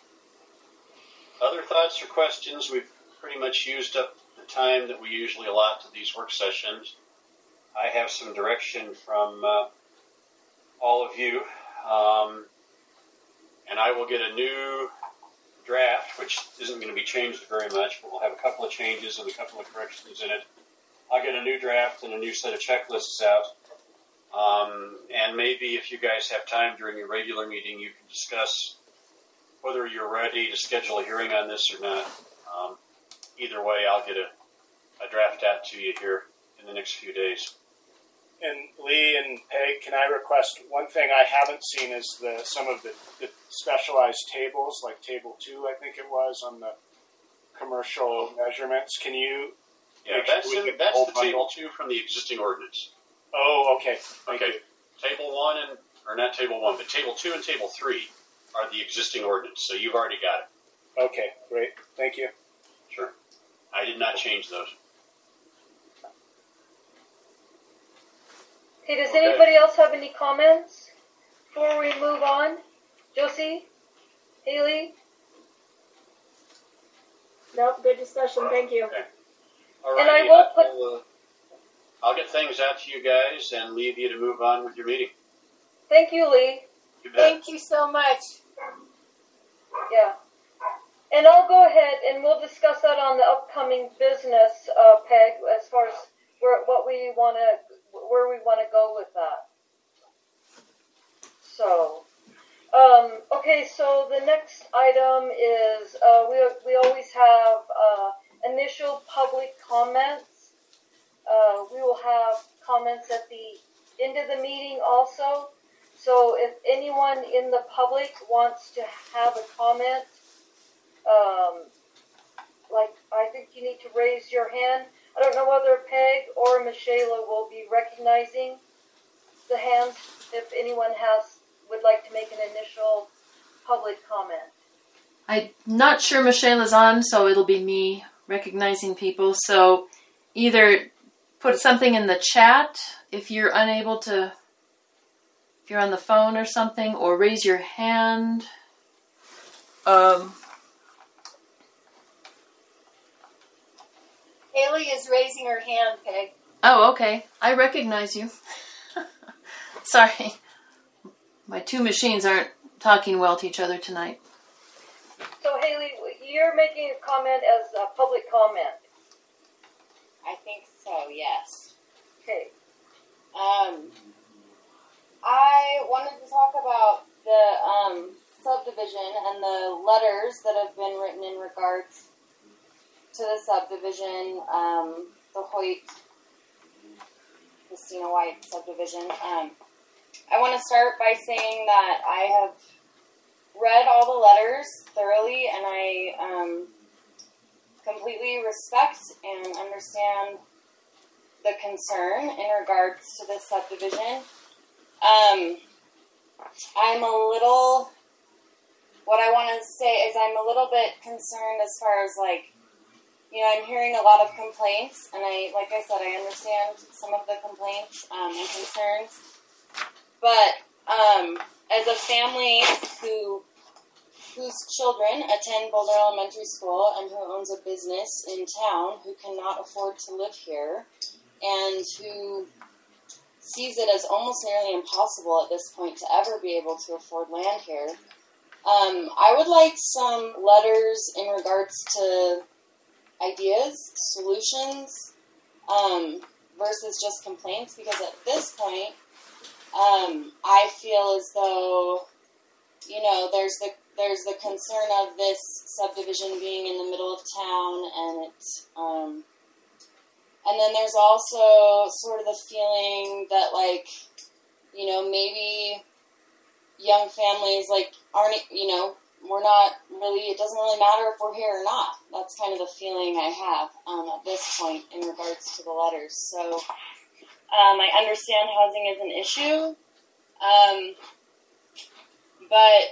Other thoughts or questions? We've pretty much used up the time that we usually allot to these work sessions. I have some direction from all of you, and I will get a new draft, which isn't going to be changed very much, but we'll have a couple of changes and a couple of corrections in it. I'll get a new draft and a new set of checklists out. And maybe if you guys have time during your regular meeting, you can discuss whether you're ready to schedule a hearing on this or not. Either way, I'll get a draft out to you here in the next few days. And Lee and Peg, can I request one thing I haven't seen is some of the specialized tables, like Table 2, I think it was, on the commercial measurements. Can you? Yeah, that's the Table 2 from the existing ordinance. Oh, okay. Thank you. Table 1 or not Table 1, but Table 2 and Table 3 are the existing ordinance, so you've already got it. Okay, great. Thank you. Sure. I did not change those. Okay, does anybody else have any comments before we move on? Josie? Haley? Nope, good discussion. Thank you. Okay. All right. And I will I'll get things out to you guys and leave you to move on with your meeting. Thank you, Lee. You bet. Thank you so much. Yeah. And I'll go ahead and we'll discuss that on the upcoming business, Peg, as far as where we want to go with that. So, okay, so the next item is we always have initial public comments. We will have comments at the end of the meeting also. So if anyone in the public wants to have a comment, like I think you need to raise your hand. I don't know whether Peg or Michaela will be recognizing the hands if anyone would like to make an initial public comment. I'm not sure Michaela's on, so it'll be me recognizing people. So either put something in the chat if you're unable to, if you're on the phone or something, or raise your hand. Haley is raising her hand, Peg. Oh, okay. I recognize you. Sorry. My two machines aren't talking well to each other tonight. So Haley, you're making a comment as a public comment. I think so, yes. Okay. I wanted to talk about the subdivision and the letters that have been written in regards to the subdivision, the Christina White subdivision. I want to start by saying that I have read all the letters thoroughly, and I completely respect and understand the concern in regards to this subdivision. What I want to say is I'm a little bit concerned as far as I'm hearing a lot of complaints, and like I said, I understand some of the complaints and concerns. But as a family whose children attend Boulder Elementary School and who owns a business in town, who cannot afford to live here, and who sees it as almost nearly impossible at this point to ever be able to afford land here, I would like some letters in regards to ideas, solutions, versus just complaints, because at this point, I feel as though, there's the concern of this subdivision being in the middle of town, and then there's also sort of the feeling that, maybe young families, aren't, we're not really, it doesn't really matter if we're here or not. That's kind of the feeling I have at this point in regards to the letters. So I understand housing is an issue, but,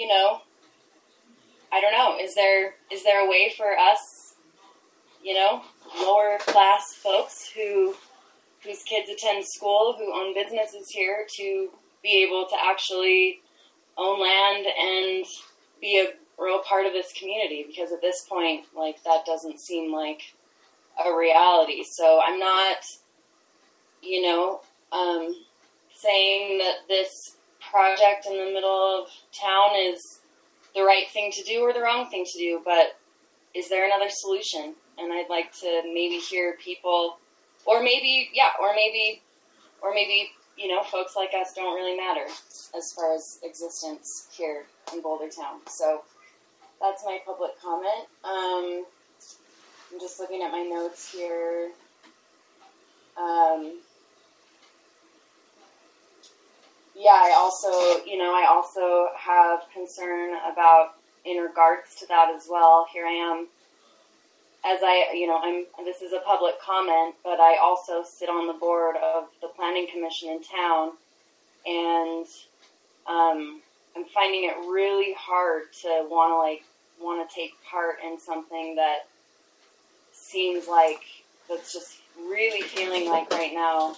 I don't know. Is there a way for us, lower class folks whose kids attend school, who own businesses here, to be able to actually own land and be a real part of this community? Because at this point, that doesn't seem like a reality. So I'm not, saying that this project in the middle of town is the right thing to do or the wrong thing to do, but is there another solution? And I'd like to maybe hear people, or maybe, folks like us don't really matter as far as existence here in Boulder Town. So that's my public comment. I'm just looking at my notes here. I also have concern about, in regards to that as well. Here I am, this is a public comment, but I also sit on the board of the Planning Commission in town, and I'm finding it really hard to want to take part in something that seems like, that's just really feeling like right now,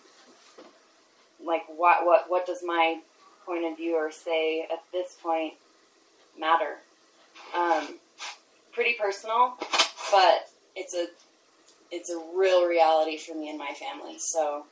what does my point of view or say at this point matter? Pretty personal, but it's a real reality for me and my family. So,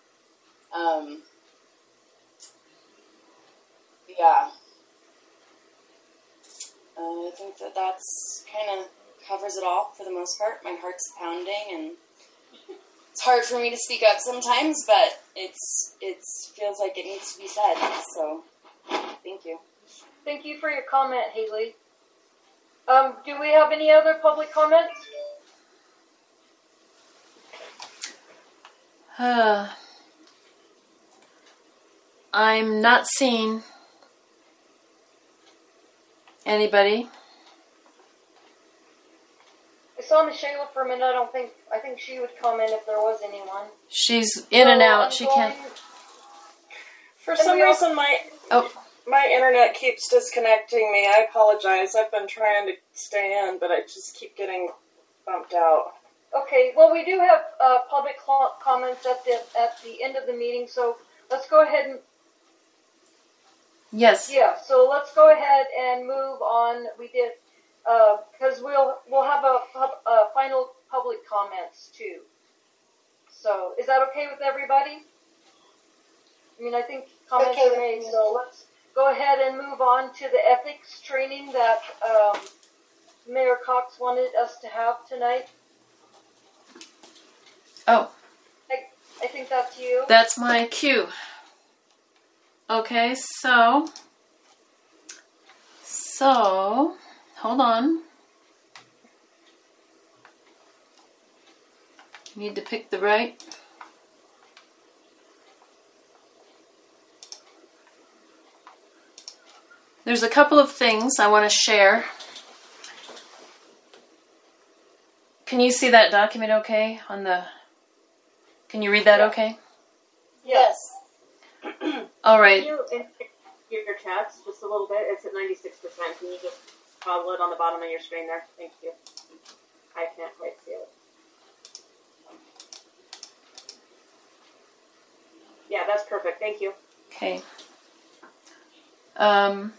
I think that's kind of covers it all for the most part. My heart's pounding, and it's hard for me to speak up sometimes, but it feels like it needs to be said. So, thank you. Thank you for your comment, Haley. Do we have any other public comments? I'm not seeing anybody. I saw Michelle for a minute. I think she would come in if there was anyone. She's in and out. She can't. For some reason, my internet keeps disconnecting me. I apologize. I've been trying to stay in, but I just keep getting bumped out. Okay. Well, we do have public comments at the end of the meeting, so let's go ahead and. Yes. Yeah. So let's go ahead and move on. We did because we'll have a final public comments too. So is that okay with everybody? I mean, I think comments are made, so let's go ahead and move on to the ethics training that Mayor Cox wanted us to have tonight. Oh. I think that's you. That's my cue. Okay, so, hold on. Need to pick the right. There's a couple of things I want to share. Can you see that document okay can you read that okay? Yes. All right. Can you increase your chats just a little bit? It's at 96%. Can you just toggle it on the bottom of your screen there? Thank you. I can't quite see it. Yeah, that's perfect. Thank you. Okay. Uh-oh.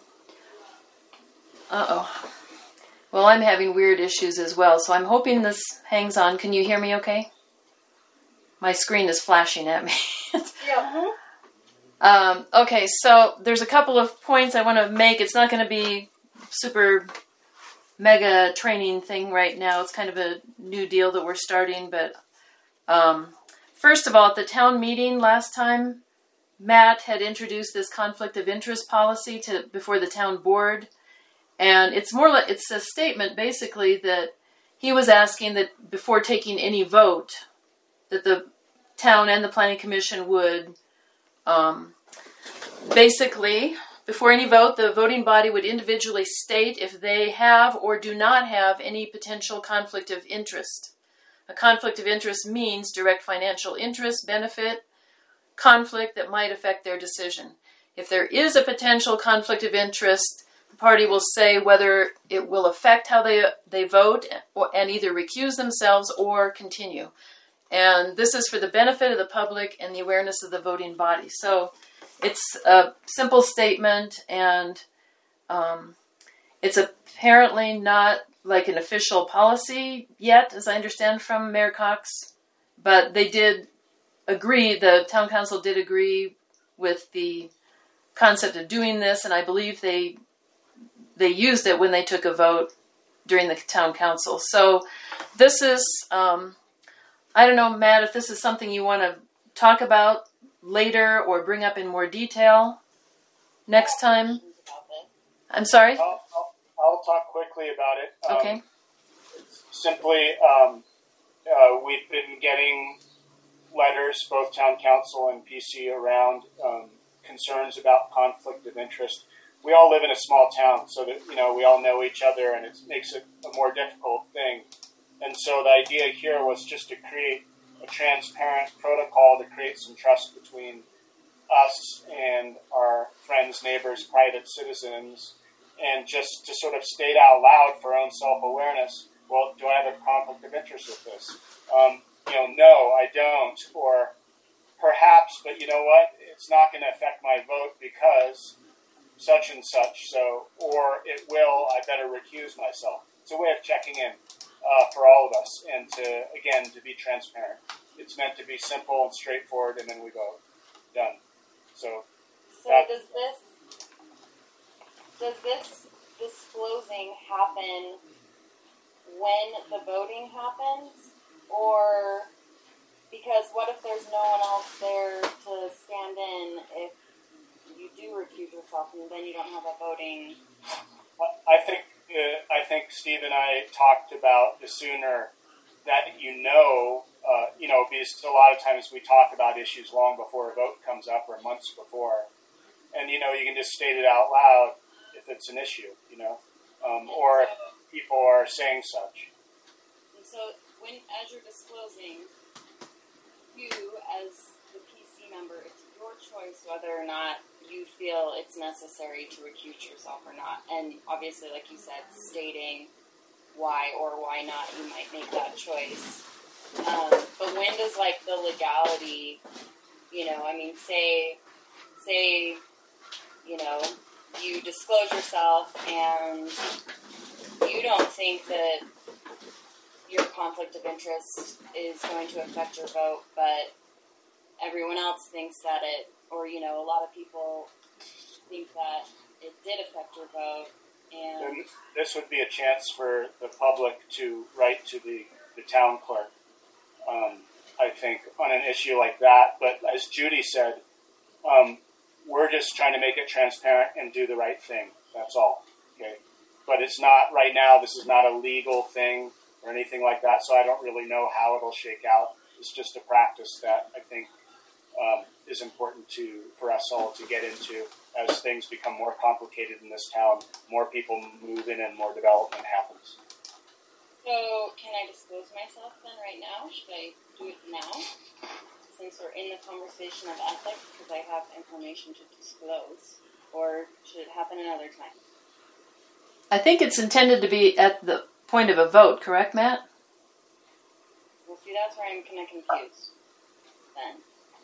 Well, I'm having weird issues as well, so I'm hoping this hangs on. Can you hear me okay? My screen is flashing at me. Yeah. Okay, so there's a couple of points I want to make. It's not going to be super mega training thing right now. It's kind of a new deal that we're starting, but first of all, at the town meeting last time, Matt had introduced this conflict of interest policy before the town board, and it's a statement basically that he was asking that before taking any vote, that the town and the planning commission would basically, before any vote, the voting body would individually state if they have or do not have any potential conflict of interest. A conflict of interest means direct financial interest, benefit, conflict that might affect their decision. If there is a potential conflict of interest, the party will say whether it will affect how they vote and either recuse themselves or continue. And this is for the benefit of the public and the awareness of the voting body. So it's a simple statement, and it's apparently not like an official policy yet, as I understand from Mayor Cox, but they did agree, the town council did agree with the concept of doing this, and I believe they used it when they took a vote during the town council. So this is, I don't know, Matt, if this is something you want to talk about later or bring up in more detail next time. I'm sorry? I'll talk quickly about it. Okay. Simply, we've been getting letters, both town council and PC, around concerns about conflict of interest. We all live in a small town, so that we all know each other, and it makes it a more difficult thing. And so the idea here was just to create a transparent protocol to create some trust between us and our friends, neighbors, private citizens, and just to sort of state out loud for our own self-awareness, well, do I have a conflict of interest with this? No, I don't. Or perhaps, but you know what? It's not going to affect my vote because such and such. So, or it will, I better recuse myself. It's a way of checking in for all of us, and to be transparent. It's meant to be simple and straightforward, and then we vote. Done. So does this disclosing happen when the voting happens, or because what if there's no one else there to stand in if you do recuse yourself and then you don't have a voting? I think Steve and I talked about the sooner that because a lot of times we talk about issues long before a vote comes up or months before. and you can just state it out loud if it's an issue, or if people are saying such. And so, as you're disclosing, you as the PC member, it's your choice whether or not you feel it's necessary to recuse yourself or not. And obviously, like you said, stating why or why not you might make that choice. But when does the legality, say, you disclose yourself and you don't think that your conflict of interest is going to affect your vote, but everyone else thinks that it, or a lot of people think that it did affect your vote. And this would be a chance for the public to write to the town clerk, I think, on an issue like that. But as Judy said, we're just trying to make it transparent and do the right thing. That's all. Okay. But it's not, right now, this is not a legal thing or anything like that, so I don't really know how it'll shake out. It's just a practice that I think is important for us all to get into as things become more complicated in this town. More people move in and more development happens. So, can I disclose myself then right now? Should I do it now? Since we're in the conversation of ethics, because I have information to disclose. Or should it happen another time? I think it's intended to be at the point of a vote, correct, Matt? Well, see, that's where I'm kind of confused then.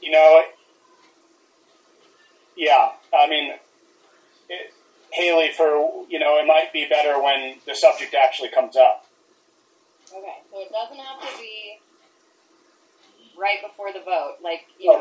Yeah, I mean, Haley, it might be better when the subject actually comes up. Okay, so it doesn't have to be right before the vote, when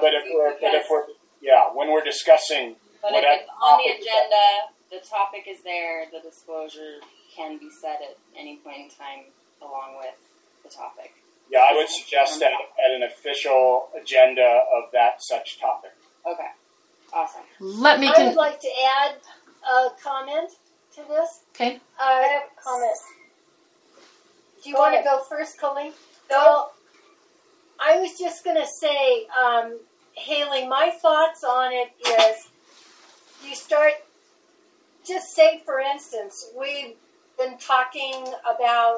we're discussing. But if it's on the agenda, the topic is there, the disclosure can be said at any point in time along with the topic. Yeah, I would suggest that at an official agenda of that such topic. Okay, awesome. I would like to add a comment to this. Okay. I have a comment. Do you want to go first, Colleen? Well, I was just going to say, Haley, my thoughts on it is just say, for instance, we've been talking about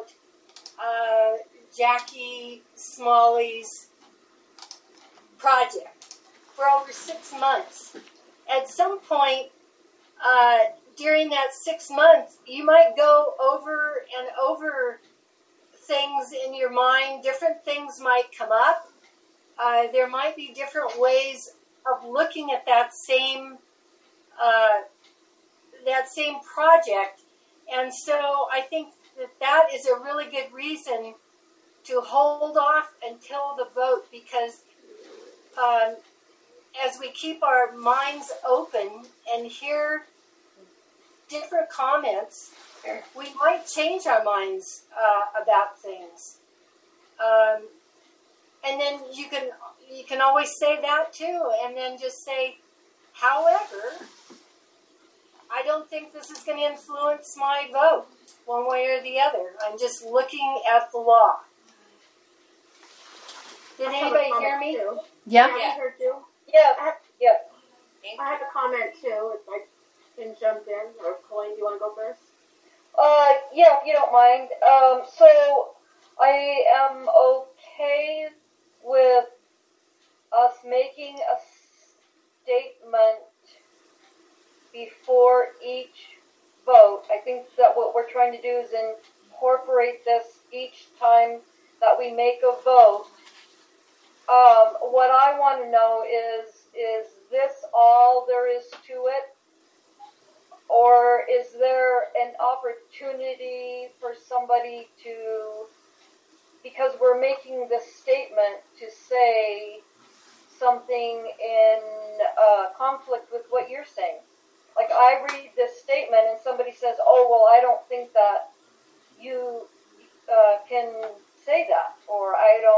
Jackie Smalley's project for over 6 months. At some point during that 6 months, you might go over and over things in your mind. Different things might come up. There might be different ways of looking at that same project, and so I think that is a really good reason to hold off until the vote, because as we keep our minds open and hear different comments, we might change our minds about things. And then you can always say that too, and then just say, however, I don't think this is going to influence my vote one way or the other. I'm just looking at the law. Did anybody hear me? Too. Yeah. I heard you. Yeah. I have a comment too. If I can jump in, or Colleen, do you want to go first? Yeah, if you don't mind. So I am okay with us making a statement before each vote. I think that what we're trying to do is incorporate this each time that we make a vote. What I want to know is this all there is to it? Or is there an opportunity for somebody to, because we're making this statement, to say something in conflict with what you're saying? Like, I read this statement and somebody says, oh, well, I don't think that you can say that. Or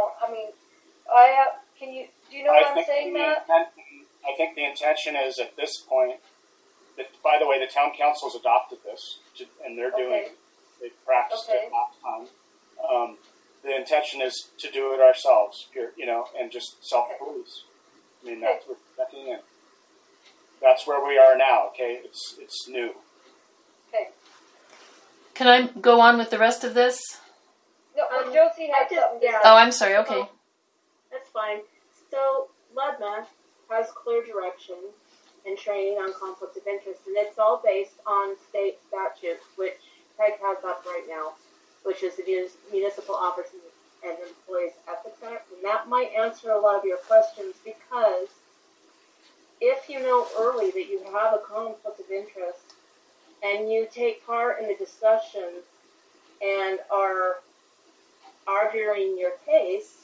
do you know what I'm saying, Matt? I think the intention is at this point, by the way, the town council's adopted this, and they're doing it. They practiced it last time. The intention is to do it ourselves, and just self-police. I mean, that's what we're checking in. that's where we are now. Okay, it's new. Okay. Can I go on with the rest of this? No, Josie had something. Yeah. Oh, I'm sorry. Okay. That's fine. So LUDMA has clear direction and training on conflict of interest, and it's all based on state statutes, which Peg has up right now, which is the Municipal Officers and Employees Ethics Act, and that might answer a lot of your questions, because if you know early that you have a conflict of interest and you take part in the discussion and are arguing your case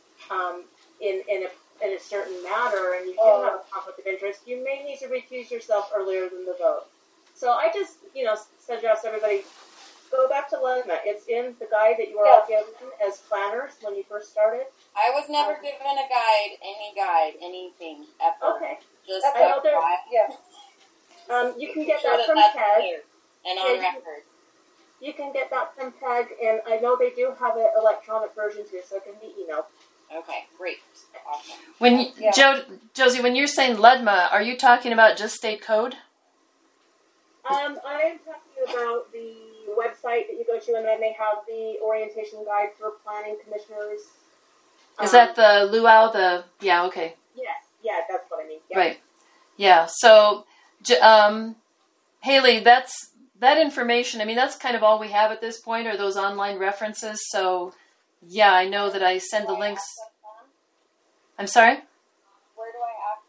in a certain matter, and you do have a conflict of interest, you may need to recuse yourself earlier than the vote. So I just, suggest everybody go back to LUDMA. It's in the guide that you were all given as planners when you first started. I was never given a guide, anything ever. Okay. Just I know there. Yeah. You can get sure that from that's Peg. clear and on record. You can get that from Peg, and I know they do have an electronic version too, so it can be emailed. Okay, great. Awesome. When you, Josie, when you're saying LUDMA, are you talking about just state code? I'm talking about the website that you go to, and then they have the orientation guide for planning commissioners. Is that the luau? Okay. Yeah, that's what I mean. Yeah. Right. Yeah. So, Haley, that information. I mean, that's kind of all we have at this point, are those online references. So, yeah, I know that I send the links. I'm sorry? Where do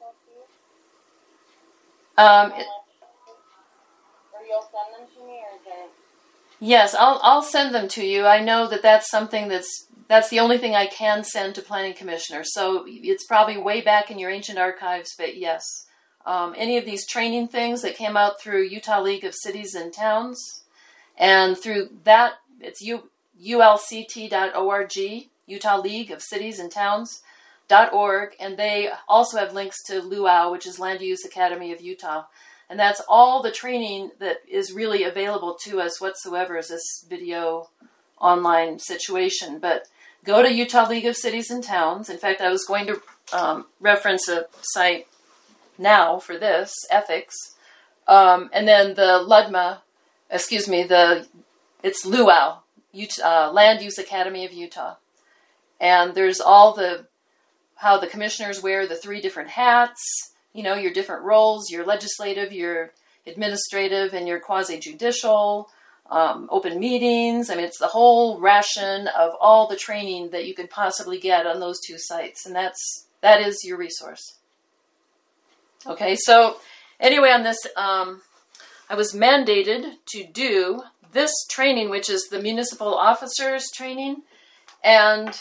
I access these? Or you'll send them to me, or is it? Yes, I'll send them to you. I know that that's something that's the only thing I can send to planning commissioners. So it's probably way back in your ancient archives, but yes. Any of these training things that came out through Utah League of Cities and Towns, and through that, it's ulct.org, Utah League of Cities and Towns.org, and they also have links to Luau, which is Land Use Academy of Utah. And that's all the training that is really available to us whatsoever, is this video online situation. But go to Utah League of Cities and Towns. In fact, I was going to reference a site now for this, ethics. And then the LUDMA, it's Luau, Land Use Academy of Utah. And there's all how the commissioners wear the 3 different hats, your different roles, your legislative, your administrative, and your quasi-judicial, open meetings. I mean, it's the whole ration of all the training that you could possibly get on those 2 sites. And that is your resource. Okay, so anyway, on this, I was mandated to do this training, which is the municipal officers training. And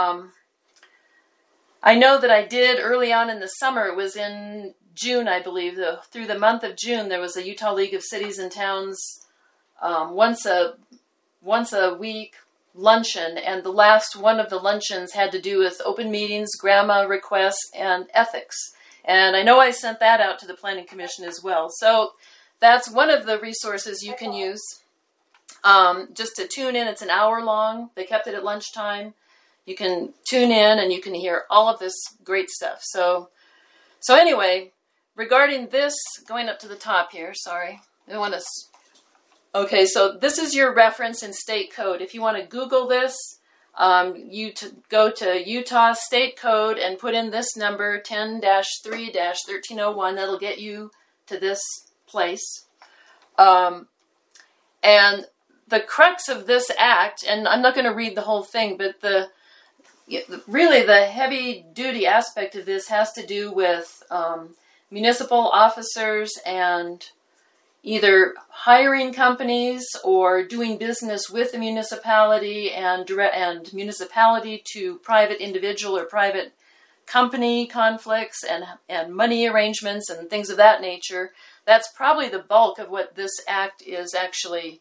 I know that I did early on in the summer. It was in June, I believe. Through the month of June, there was a Utah League of Cities and Towns once a week luncheon, and the last one of the luncheons had to do with open meetings, grandma requests, and ethics. And I know I sent that out to the Planning Commission as well. So that's one of the resources you can use. Just to tune in, it's an hour long. They kept it at lunchtime. You can tune in and you can hear all of this great stuff. So anyway, regarding this, going up to the top here, sorry. I want to... Okay, so this is your reference in state code. If you want to Google this, go to Utah State Code and put in this number, 10-3-1301. That'll get you to this place. And the crux of this act, and I'm not going to read the whole thing, but really the heavy-duty aspect of this has to do with municipal officers and either hiring companies or doing business with the municipality and municipality to private individual or private company conflicts and money arrangements and things of that nature. That's probably the bulk of what this act is actually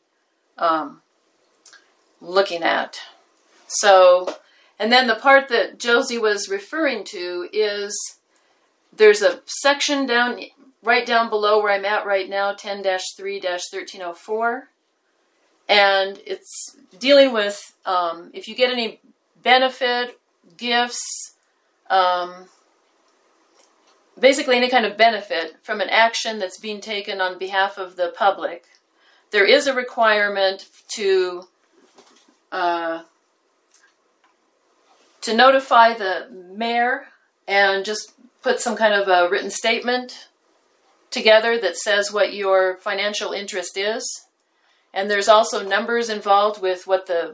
looking at. So, and then the part that Josie was referring to is there's a section right down below where I'm at right now, 10-3-1304. And it's dealing with if you get any benefit, gifts, basically any kind of benefit from an action that's being taken on behalf of the public, there is a requirement to notify the mayor and just put some kind of a written statement together that says what your financial interest is. And there's also numbers involved with what the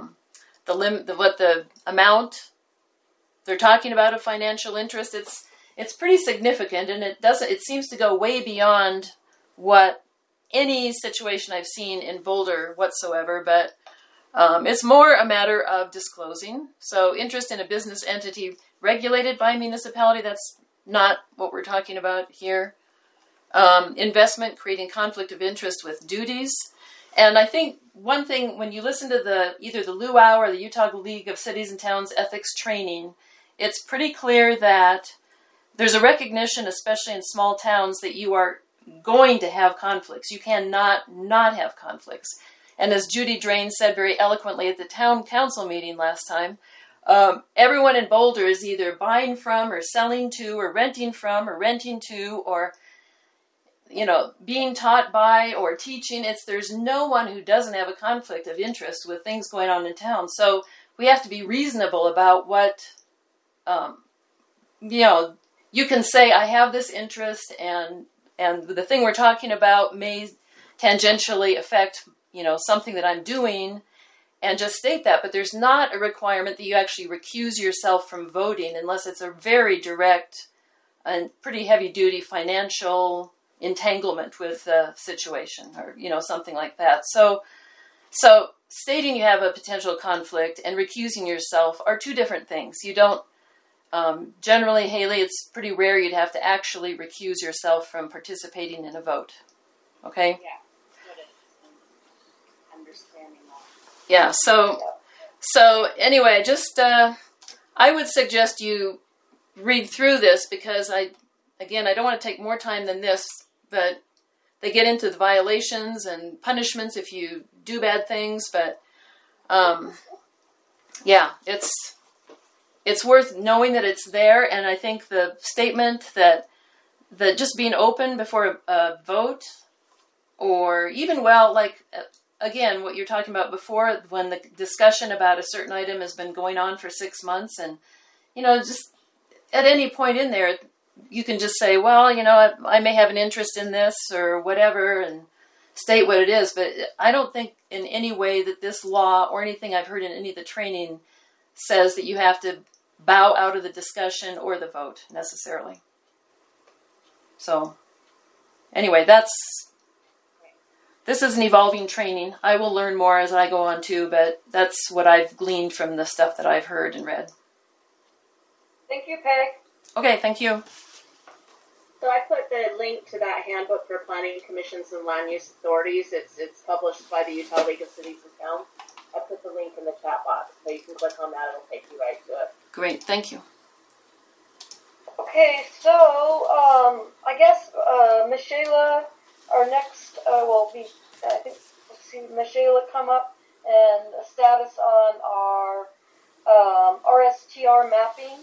amount they're talking about of financial interest. It's pretty significant, and it seems to go way beyond what any situation I've seen in Boulder whatsoever, but it's more a matter of disclosing. So interest in a business entity regulated by a municipality, that's not what we're talking about here. Investment, creating conflict of interest with duties. And I think one thing, when you listen to either the Luau or the Utah League of Cities and Towns ethics training, it's pretty clear that there's a recognition, especially in small towns, that you are going to have conflicts. You cannot not have conflicts. And as Judy Drain said very eloquently at the town council meeting last time, everyone in Boulder is either buying from or selling to or renting from or renting to or, being taught by or teaching. There's no one who doesn't have a conflict of interest with things going on in town. So we have to be reasonable about what, you can say, I have this interest and the thing we're talking about may tangentially affect, something that I'm doing, and just state that. But there's not a requirement that you actually recuse yourself from voting unless it's a very direct and pretty heavy-duty financial entanglement with the situation or, something like that. So stating you have a potential conflict and recusing yourself are two different things. You don't, generally, Haley, it's pretty rare you'd have to actually recuse yourself from participating in a vote. Okay? Yeah. Understanding that. Yeah, so anyway, just, I would suggest you read through this because I don't want to take more time than this, but they get into the violations and punishments if you do bad things, but, it's worth knowing that it's there, and I think the statement that just being open before a vote, or even, again, what you're talking about before, when the discussion about a certain item has been going on for 6 months, and, just at any point in there, you can just say, well, I may have an interest in this or whatever, and state what it is, but I don't think in any way that this law or anything I've heard in any of the training says that you have to bow out of the discussion or the vote necessarily. So, anyway, this is an evolving training. I will learn more as I go on too, but that's what I've gleaned from the stuff that I've heard and read. Thank you, Peg. Okay, thank you. So I put the link to that handbook for planning commissions and land use authorities. It's published by the Utah League of Cities and Towns. I put the link in the chat box, so you can click on that. It'll take you right to it. Great, thank you. Okay, so I guess Michaela, our next will be, I think we'll see Michaela come up and a status on our RSTR mapping.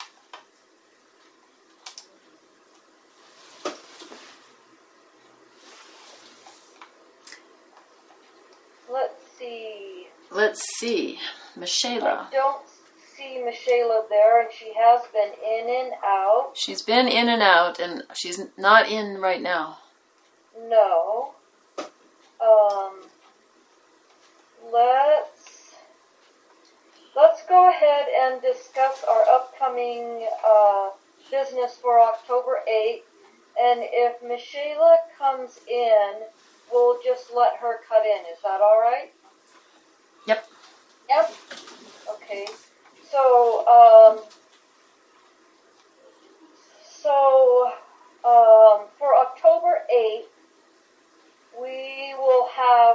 Let's see. Michaela. I don't see Michaela there, and she has been in and out. She's been in and out, and she's not in right now. No. Let's go ahead and discuss our upcoming business for October 8th, and if Michaela comes in, we'll just let her cut in. Is that all right? Yep. Yep. Okay. So, for October 8th, we will have,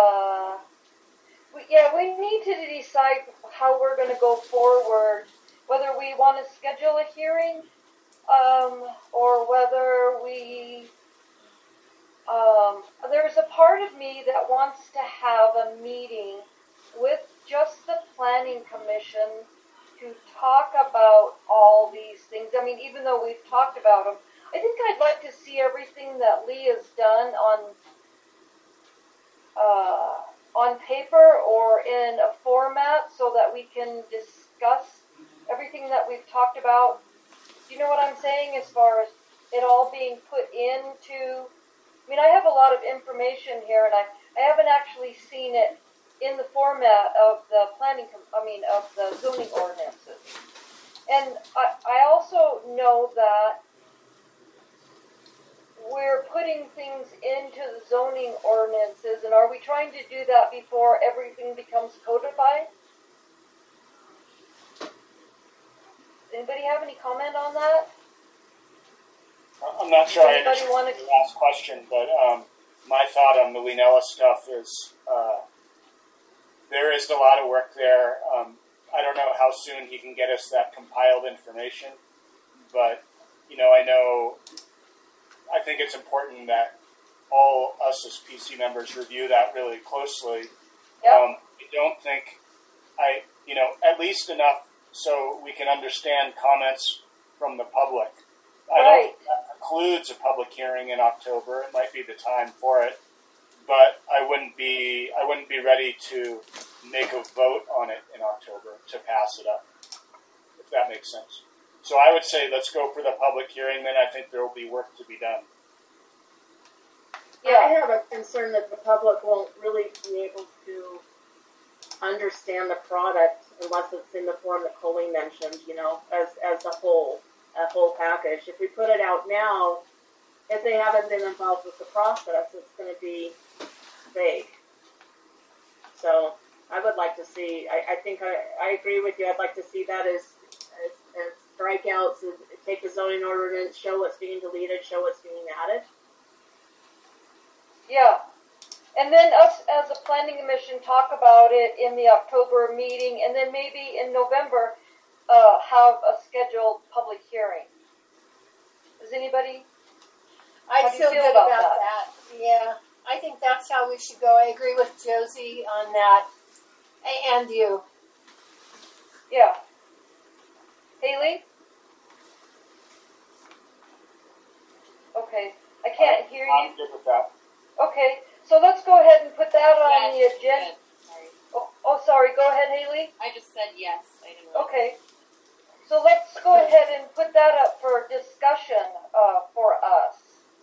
we need to decide how we're going to go forward, whether we want to schedule a hearing, or whether we, there's a part of me that wants to have a meeting with just the Planning Commission to talk about all these things. I mean, even though we've talked about them, I think I'd like to see everything that Lee has done on paper or in a format so that we can discuss everything that we've talked about. Do you know what I'm saying as far as it all being put into? I mean, I have a lot of information here, and I haven't actually seen it in the format of the of the zoning ordinances. And I also know that we're putting things into the zoning ordinances, and are we trying to do that before everything becomes codified? Anybody have any comment on that? I'm not sure I Anybody understand want the last question, but my thought on the Linella stuff is there is a lot of work there. I don't know how soon he can get us that compiled information, but I think it's important that all us as PC members review that really closely. Yep. I don't think at least enough so we can understand comments from the public. I don't think that precludes a public hearing in October. It might be the time for it, but I wouldn't be ready to make a vote on it in October to pass it up, if that makes sense. So I would say let's go for the public hearing, then I think there will be work to be done. Yeah, I have a concern that the public won't really be able to understand the product unless it's in the form that Colleen mentioned, as a whole package. If we put it out now, if they haven't been involved with the process, it's going to be vague. So I would like to see, I think I agree with you. I'd like to see that as strikeouts, take the zoning ordinance, show what's being deleted, show what's being added. Yeah. And then us as a planning commission talk about it in the October meeting, and then maybe in November have a scheduled public hearing. Does anybody? I feel good about that. Yeah, I think that's how we should go. I agree with Josie on that, and you. Yeah. Haley? Okay. I can't hear you. I'm good with that. Okay. So let's go ahead and put that on the agenda. Sorry. Go ahead, Haley. I just said yes. I didn't. Okay. So let's go ahead and put that up for discussion for us.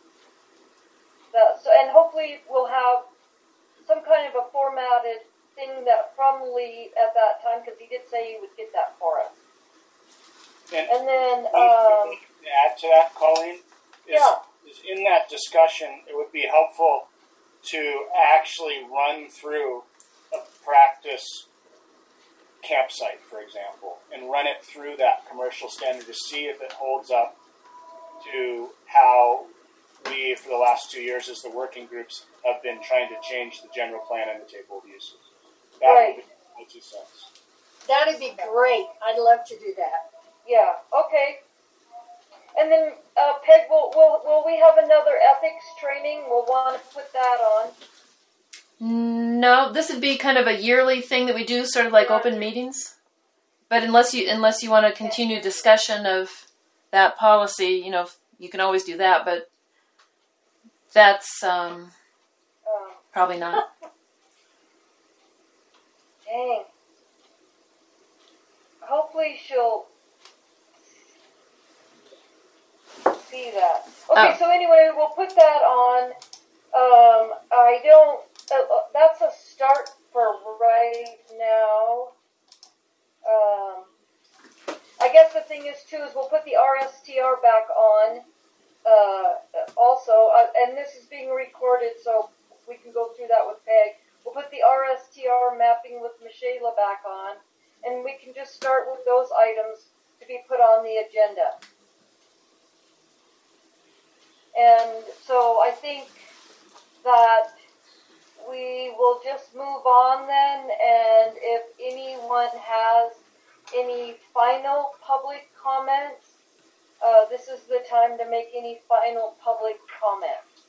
And hopefully we'll have some kind of a formatted thing that from Lee at that time, because he did say he would get that for us. And then to add to that, Colleen, is in that discussion, it would be helpful to actually run through a practice campsite, for example, and run it through that commercial standard to see if it holds up to how we, for the last 2 years, as the working groups, have been trying to change the general plan and the table of uses. That would be my 2 cents. That'd be great. I'd love to do that. Yeah. Okay. And then, Peg, will we have another ethics training? We'll want to put that on. No, this would be kind of a yearly thing that we do, sort of like open meetings. But unless you want to continue discussion of that policy, you can always do that. But that's probably not. Dang. Hopefully she'll see that. Okay, so anyway, we'll put that on. That's a start for right now. I guess the thing is, too, is we'll put the RSTR back on also. And this is being recorded, so we can go through that with Peg. We'll put the RSTR mapping with Michela back on, and we can just start with those items to be put on the agenda. And so I think that we will just move on then, and if anyone has any final public comments, this is the time to make any final public comments.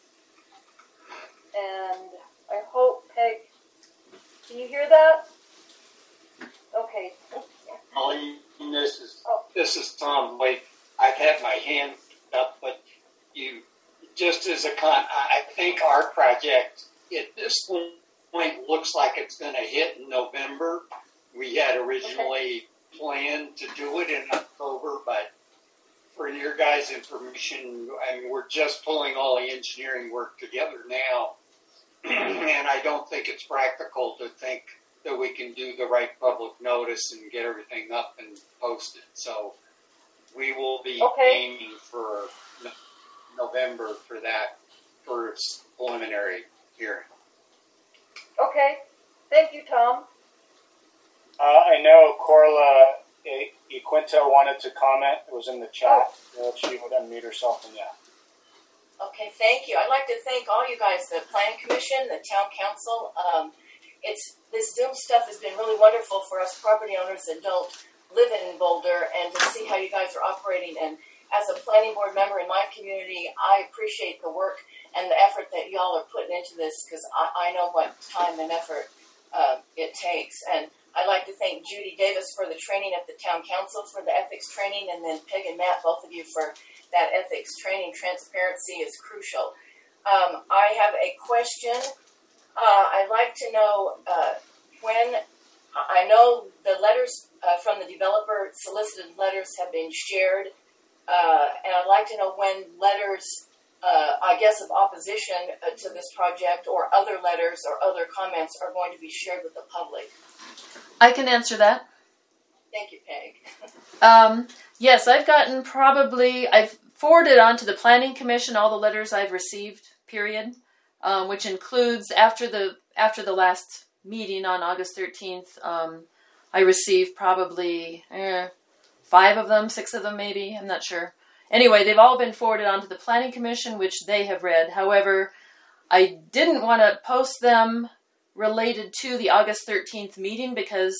And I hope, Peg, can you hear that? Okay. Colleen, This is Tom Wake. I've had my hand up, but you just as a I think our project at this point looks like it's going to hit in November. We had originally planned to do it in October, but for your guys' information, I mean, we're just pulling all the engineering work together now, and I don't think it's practical to think that we can do the right public notice and get everything up and posted. So we will be aiming for November for that first preliminary hearing. Okay. Thank you, Tom. I know Corla Equinto wanted to comment. It was in the chat. She would unmute herself, and Okay, thank you. I'd like to thank all you guys, the Planning Commission, the Town Council. This Zoom stuff has been really wonderful for us property owners that don't live in Boulder, and to see how you guys are operating. And as a planning board member in my community, I appreciate the work and the effort that y'all are putting into this, because I know what time and effort it takes. And I'd like to thank Judy Davis for the training at the Town Council for the ethics training, and then Peg and Matt, both of you, for that ethics training. Transparency is crucial. I have a question. I'd like to know when, I know the letters from the developer, solicited letters have been shared, and I'd like to know when letters, I guess, of opposition to this project or other letters or other comments are going to be shared with the public. I can answer that. Thank you, Peg. Yes, I've forwarded on to the Planning Commission all the letters I've received, period, which includes after the last meeting on August 13th, I received probably 5 of them, 6 of them maybe, I'm not sure. Anyway, they've all been forwarded on to the Planning Commission, which they have read. However, I didn't want to post them related to the August 13th meeting because,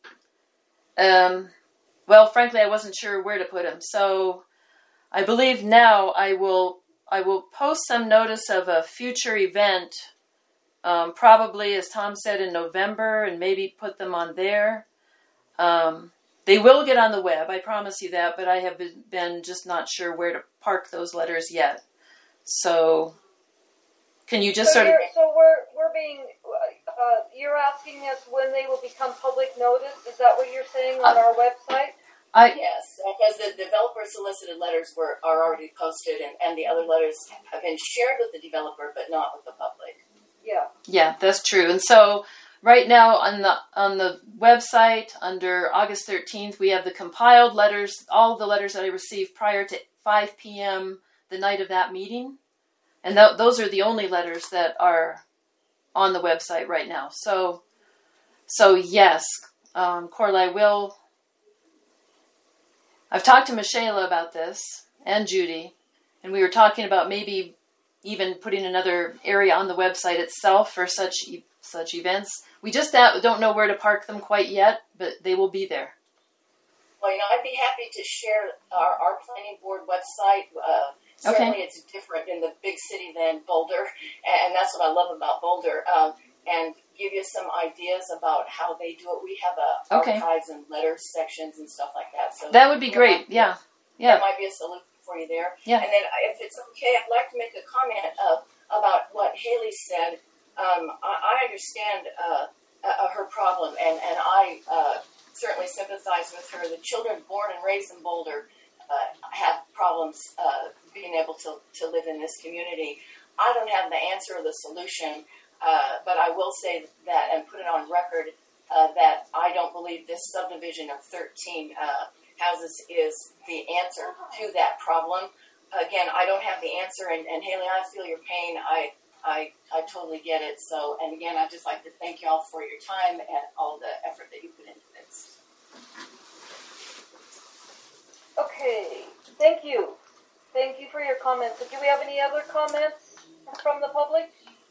well, frankly, I wasn't sure where to put them. So I believe now I will post some notice of a future event, probably, as Tom said, in November, and maybe put them on there. They will get on the web, I promise you that, but I have been just not sure where to park those letters yet. So, can you just sort of... So we're being... you're asking us when they will become public notice? Is that what you're saying on our website? Yes, because the developer solicited letters are already posted, and the other letters have been shared with the developer, but not with the public. Yeah. Yeah, that's true. And so right now on the website under August 13th, we have the compiled letters, all the letters that I received prior to 5 p.m. the night of that meeting. And those are the only letters that are on the website right now. So yes, Corla, I've talked to Michaela about this and Judy, and we were talking about maybe even putting another area on the website itself for such events. We just don't know where to park them quite yet, but they will be there. Well, I'd be happy to share our planning board website. Certainly it's different in the big city than Boulder, and that's what I love about Boulder, and give you some ideas about how they do it. We have archives and letters sections and stuff like that. So that would be great, yeah. That might be a solution for you there. Yeah. And then if it's okay, I'd like to make a comment about what Haley said. I understand her problem, and I certainly sympathize with her. The children born and raised in Boulder have problems being able to live in this community. I don't have the answer or the solution, but I will say that and put it on record that I don't believe this subdivision of 13 houses is the answer to that problem. Again, I don't have the answer, and Haley, I feel your pain. I totally get it. So, and again, I'd just like to thank y'all for your time and all the effort that you put into this. Okay, thank you. Thank you for your comments. So do we have any other comments from the public?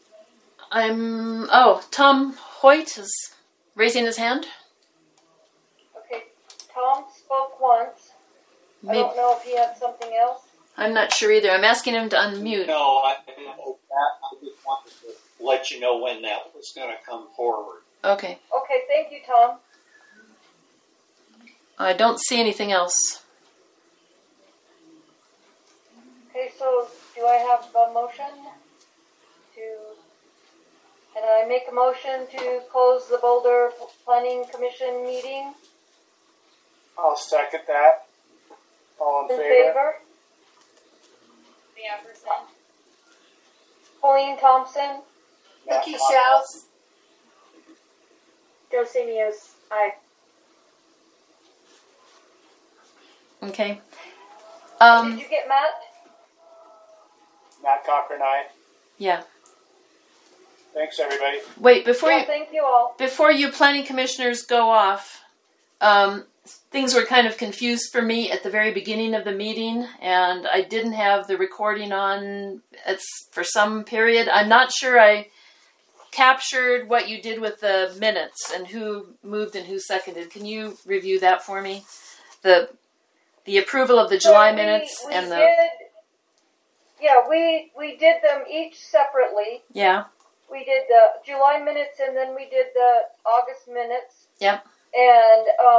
Tom Hoyt is raising his hand. Okay, Tom spoke once. I don't know if he had something else. I'm not sure either. I'm asking him to unmute. No, I didn't know that. I just wanted to let you know when that was going to come forward. Okay. Okay, thank you, Tom. I don't see anything else. Okay, so do I have a motion can I make a motion to close the Boulder Planning Commission meeting? I'll second that. All in In favor? favor? The ampersand. Colleen Thompson? Vicky Schaus? Joe Senius, aye. Okay. Did you get Matt? Matt Cochran, aye. Yeah. Thanks, everybody. Wait, before Thank you all. Before you planning commissioners go off, things were kind of confused for me at the very beginning of the meeting, and I didn't have the recording on for some period. I'm not sure I captured what you did with the minutes and who moved and who seconded. Can you review that for me? The approval of the July minutes and the... We did them each separately. Yeah. We did the July minutes and then we did the August minutes. Yep. And